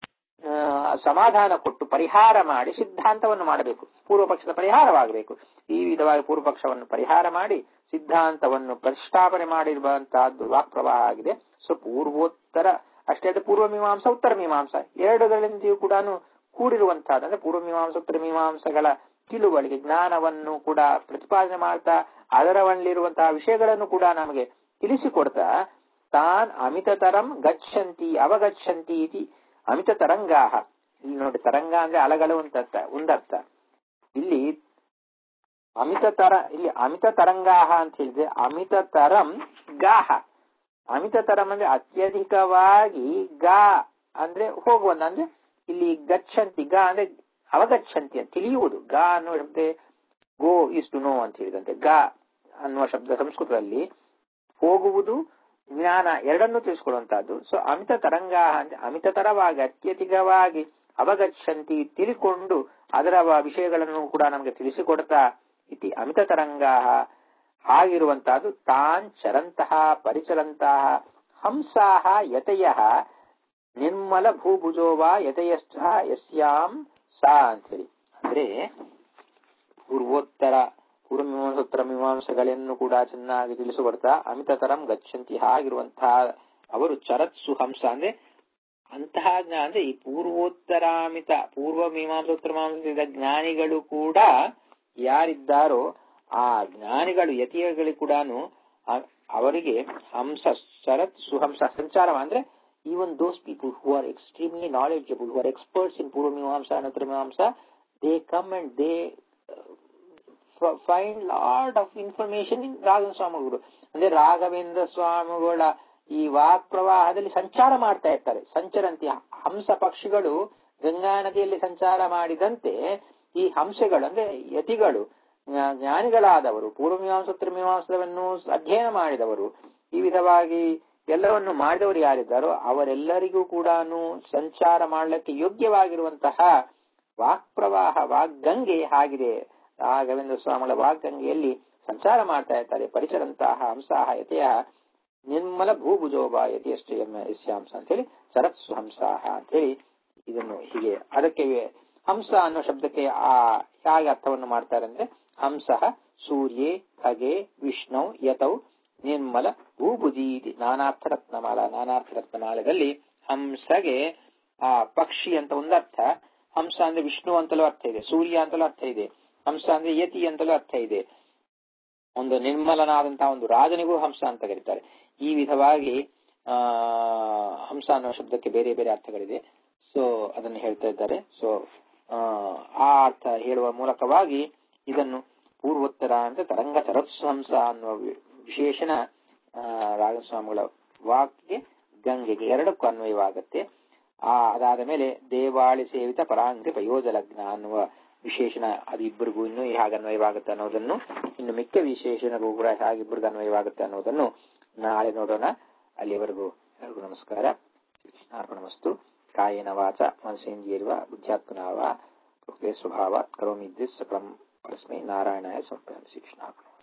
ಸಮಾಧಾನ ಕೊಟ್ಟು ಪರಿಹಾರ ಮಾಡಿ ಸಿದ್ಧಾಂತವನ್ನು ಮಾಡಬೇಕು. ಪೂರ್ವ ಪಕ್ಷದ ಪರಿಹಾರವಾಗಬೇಕು. ಈ ವಿಧವಾಗಿ ಪೂರ್ವ ಪಕ್ಷವನ್ನು ಪರಿಹಾರ ಮಾಡಿ ಸಿದ್ಧಾಂತವನ್ನು ಪ್ರತಿಷ್ಠಾಪನೆ ಮಾಡಿರುವಂತಹದ್ದು ವಾಕ್ ಪ್ರವಾಹ ಆಗಿದೆ. ಸೊ ಪೂರ್ವೋತ್ತರ ಅಷ್ಟೇ ಅದೇ ಪೂರ್ವ ಮೀಮಾಂಸ ಉತ್ತರ ಮೀಮಾಂಸ ಎರಡಗಳಿಂದಲೂ ಕೂಡ ಕೂಡಿರುವಂತಹದ್ದು. ಅಂದ್ರೆ ಪೂರ್ವ ಮೀಮಾಂಸ ಉತ್ತರ ಮೀಮಾಂಸಗಳ ತಿಳುವಳಿಕೆ ಜ್ಞಾನವನ್ನು ಕೂಡ ಪ್ರತಿಪಾದನೆ ಮಾಡ್ತಾ ಅದರಲ್ಲಿರುವಂತಹ ವಿಷಯಗಳನ್ನು ಕೂಡ ನಮಗೆ ತಿಳಿಸಿಕೊಡ್ತಾ ತಾನ್ ಅಮಿತತರಂ ಗಚ್ಚಂತಿ ಅವಗಚ್ಚಂತಿ ಇತಿ ಅಮಿತ ತರಂಗಾಹ. ಇಲ್ಲಿ ನೋಡಿ ತರಂಗ ಅಂದ್ರೆ ಅಲಗಳು ಅಂತ ಒಂದರ್ಥ. ಇಲ್ಲಿ ಅಮಿತ ತರ ಇಲ್ಲಿ ಅಮಿತ ತರಂಗಾಹ ಅಂತ ಹೇಳಿದ್ರೆ ಅಮಿತ ತರಂ ಗಾಹ. ಅಮಿತ ತರಂ ಅಂದ್ರೆ ಅತ್ಯಧಿಕವಾಗಿ ಗಾ ಅಂದ್ರೆ ಹೋಗುವಂತ. ಅಂದ್ರೆ ಇಲ್ಲಿ ಗಚ್ಚಂತಿ ಗಾ ಅಂದ್ರೆ ಅವಗಚ್ಚಂತಿ ಅಂತ ತಿಳಿಯುವುದು. ಗಾ ಅನ್ನುವ ಶಬ್ದ ಗೋ ಇಸ್ ಟು ನೋ ಅಂತ ಹೇಳಿದಂತೆ ಗಾ ಅನ್ನುವ ಶಬ್ದ ಸಂಸ್ಕೃತದಲ್ಲಿ ಹೋಗುವುದು ಜ್ಞಾನ ಎರಡನ್ನೂ ತಿಳಿಸಿಕೊಡುವಂತಹದ್ದು. ಸೊ ಅಮಿತ ತರಂಗ ಅಂದ್ರೆ ಅಮಿತ ತರವಾಗಿ ಅತ್ಯಧಿಕವಾಗಿ ಅವಗಚ್ಚಂತಿ ತಿಳ್ಕೊಂಡು ಅದರ ವಿಷಯಗಳನ್ನು ಕೂಡ ನಮಗೆ ತಿಳಿಸಿಕೊಡ್ತಾ ಇತಿ ಅಮಿತ ತರಂಗ ಹಾಗಿರುವಂತಹದ್ದು. ತಾನ್ ಚರಂತಹ ಪರಿಚರಂತಹ ಹಂಸಾಹ ಯತಯ ನಿರ್ಮಲ ಭೂಭುಜೋವಾ ಯಥಯಶ್ಚ ಯಸ್ಯಾಂ ಸಾ ಅಂತೇಳಿ. ಅಂದ್ರೆ ಪೂರ್ವೋತ್ತರ ಪೂರ್ವಮೀಮಾಂಸೋತ್ತರ ಮೀಮಾಂಸೆಗಳನ್ನು ಕೂಡ ಚೆನ್ನಾಗಿ ತಿಳಿಸಿಕೊಡ್ತಾ ಅಮಿತತರಂ ಗಚ್ಚಂತಿ ಆಗಿರುವಂತಹ ಅವರು ಚರತ್ಸು ಹಂಸ ಅಂದ್ರೆ ಅಂತಹ ಜ್ಞಾನ ಅಂದ್ರೆ ಈ ಪೂರ್ವೋತ್ತರಾಮಿತ ಪೂರ್ವ ಮೀಮಾಂಸೋತ್ತರ ಮೀಮಾಂಸ ಜ್ಞಾನಿಗಳು ಕೂಡ ಯಾರಿದ್ದಾರೋ ಆ ಜ್ಞಾನಿಗಳು ಯತಿಗಳಿಗೆ ಕೂಡ ಅವರಿಗೆ ಹಂಸ ಶರತ್ ಸುಹಂಸ ಸಂಚಾರ ಅಂದ್ರೆ even those people who are extremely knowledgeable, who are experts in Purva Mimamsa and Uttara Mimamsa, they come and they uh, find lot of information in Raghavendra Swamiಗಳು. ಅಂದ್ರೆ ರಾಘವೇಂದ್ರ ಸ್ವಾಮಿಗಳ ಈ ವಾಕ್ ಪ್ರವಾಹದಲ್ಲಿ ಸಂಚಾರ ಮಾಡ್ತಾ ಇರ್ತಾರೆ. ಸಂಚರಂತಿ ಹಂಸ ಪಕ್ಷಿಗಳು ಗಂಗಾ ನದಿಯಲ್ಲಿ ಸಂಚಾರ ಮಾಡಿದಂತೆ ಈ ಹಂಸಗಳು ಅಂದ್ರೆ ಯತಿಗಳು ಜ್ಞಾನಿಗಳಾದವರು ಪೂರ್ವ ಮೀಮಾಂಸ ಉತ್ತರ ಮೀಮಾಂಸವನ್ನು ಅಧ್ಯಯನ ಮಾಡಿದವರು ಈ ವಿಧವಾಗಿ ಎಲ್ಲವನ್ನು ಮಾಡಿದವರು ಯಾರಿದ್ದಾರೋ ಅವರೆಲ್ಲರಿಗೂ ಕೂಡ ಸಂಚಾರ ಮಾಡಲಿಕ್ಕೆ ಯೋಗ್ಯವಾಗಿರುವಂತಹ ವಾಕ್ ಪ್ರವಾಹ ವಾಗ್ಗಂಗೆ ಆಗಿದೆ. ರಾಘವೇಂದ್ರ ಸ್ವಾಮಿಗಳ ವಾಗ್ಗಂಗೆಯಲ್ಲಿ ಸಂಚಾರ ಮಾಡ್ತಾ ಇರ್ತಾರೆ. ಪರಿಚರಂತಹ ಹಂಸಾಹ ಯತೆಯ ನಿರ್ಮಲ ಭೂಭುಜೋಬ ಯತಿಯಷ್ಟು ಯಸ್ಯಾಂಸ ಅಂತ ಹೇಳಿ ಸರತ್ಸು ಹಂಸಾಹ ಅಂತ ಹೇಳಿ ಇದನ್ನು ಹೀಗೆ ಅದಕ್ಕೆ ಹಂಸ ಅನ್ನೋ ಶಬ್ದಕ್ಕೆ ಆ ಹೇಗೆ ಅರ್ಥವನ್ನು ಮಾಡ್ತಾರೆ ಅಂದ್ರೆ ಹಂಸಃ ಸೂರ್ಯೇ ಖಗೆ ವಿಷ್ಣು ಯತೌ ನಿರ್ಮಲ ಭೂಭುಜೀತಿ ನಾನಾರ್ಥ ರತ್ನಮಾಲ ನಾನಾರ್ಥ ರತ್ನಮಾಲದಲ್ಲಿ ಹಂಸಗೆ ಆ ಪಕ್ಷಿ ಅಂತ ಒಂದರ್ಥ, ಹಂಸ ಅಂದ್ರೆ ವಿಷ್ಣು ಅಂತಲೂ ಅರ್ಥ ಇದೆ, ಸೂರ್ಯ ಅಂತಲೂ ಅರ್ಥ ಇದೆ, ಹಂಸ ಅಂದ್ರೆ ಯತಿ ಅಂತಲೂ ಅರ್ಥ ಇದೆ, ಒಂದು ನಿರ್ಮಲನಾದಂತಹ ಒಂದು ರಾಜನಿಗೂ ಹಂಸ ಅಂತ ಕರೀತಾರೆ. ಈ ವಿಧವಾಗಿ ಆ ಹಂಸ ಅನ್ನೋ ಶಬ್ದಕ್ಕೆ ಬೇರೆ ಬೇರೆ ಅರ್ಥಗಳಿದೆ. ಸೊ ಅದನ್ನು ಹೇಳ್ತಾ ಇದ್ದಾರೆ. ಸೊ ಆ ಅರ್ಥ ಹೇಳುವ ಮೂಲಕವಾಗಿ ಇದನ್ನು ಪೂರ್ವೋತ್ತರ ಅಂತ ತರಂಗ ಸರತ್ಸು ಹಂಸ ಅನ್ನುವ ವಿಶೇಷಣ ರಾಘಸ್ವಾಮಿಗಳ ವಾಕ್ಗೆ ಗಂಗೆಗೆ ಎರಡಕ್ಕೂ ಅನ್ವಯವಾಗುತ್ತೆ. ಆ ಅದಾದ ಮೇಲೆ ದೇವಾಳಿ ಸೇವಿತ ಪರಾಂಗ್ರಿ ಪಯೋಜಲಗ್ನ ಅನ್ನುವ ವಿಶೇಷಣ ಅದು ಇಬ್ಬರಿಗೂ ಇನ್ನೂ ಹೇಗೆ ಅನ್ವಯವಾಗುತ್ತೆ ಅನ್ನೋದನ್ನು, ಇನ್ನು ಮಿಕ್ಕ ವಿಶೇಷಣಗಳು ಕೂಡ ಹೇಗೆ ಇಬ್ಬರಿಗೂ ಅನ್ವಯವಾಗುತ್ತೆ ಅನ್ನೋದನ್ನು ನಾಳೆ ನೋಡೋಣ. ಅಲ್ಲಿವರೆಗೂ ಎಲ್ಲರಿಗೂ ನಮಸ್ಕಾರ. ಕೃಷ್ಣಾರ್ಪಣಮಸ್ತು. ಕಾಯೇನ ವಾಚ ಮನಸೇಂದ್ರಿಯರ್ವ ಬುದ್ಧ್ಯಾತ್ಮನಾ ವಾ ಪ್ರಕೃತೆ ಸ್ವಭಾವಾತ್ ಕರೋಮಿ ಯದ್ಯತ್ ಸಕಲಂ ಪರಸ್ಮೈ ನಾರಾಯಣಾಯ ಸಮರ್ಪಯಾಮಿ. ಶ್ರೀಕೃಷ್ಣಾರ್ಪಣಮಸ್ತು.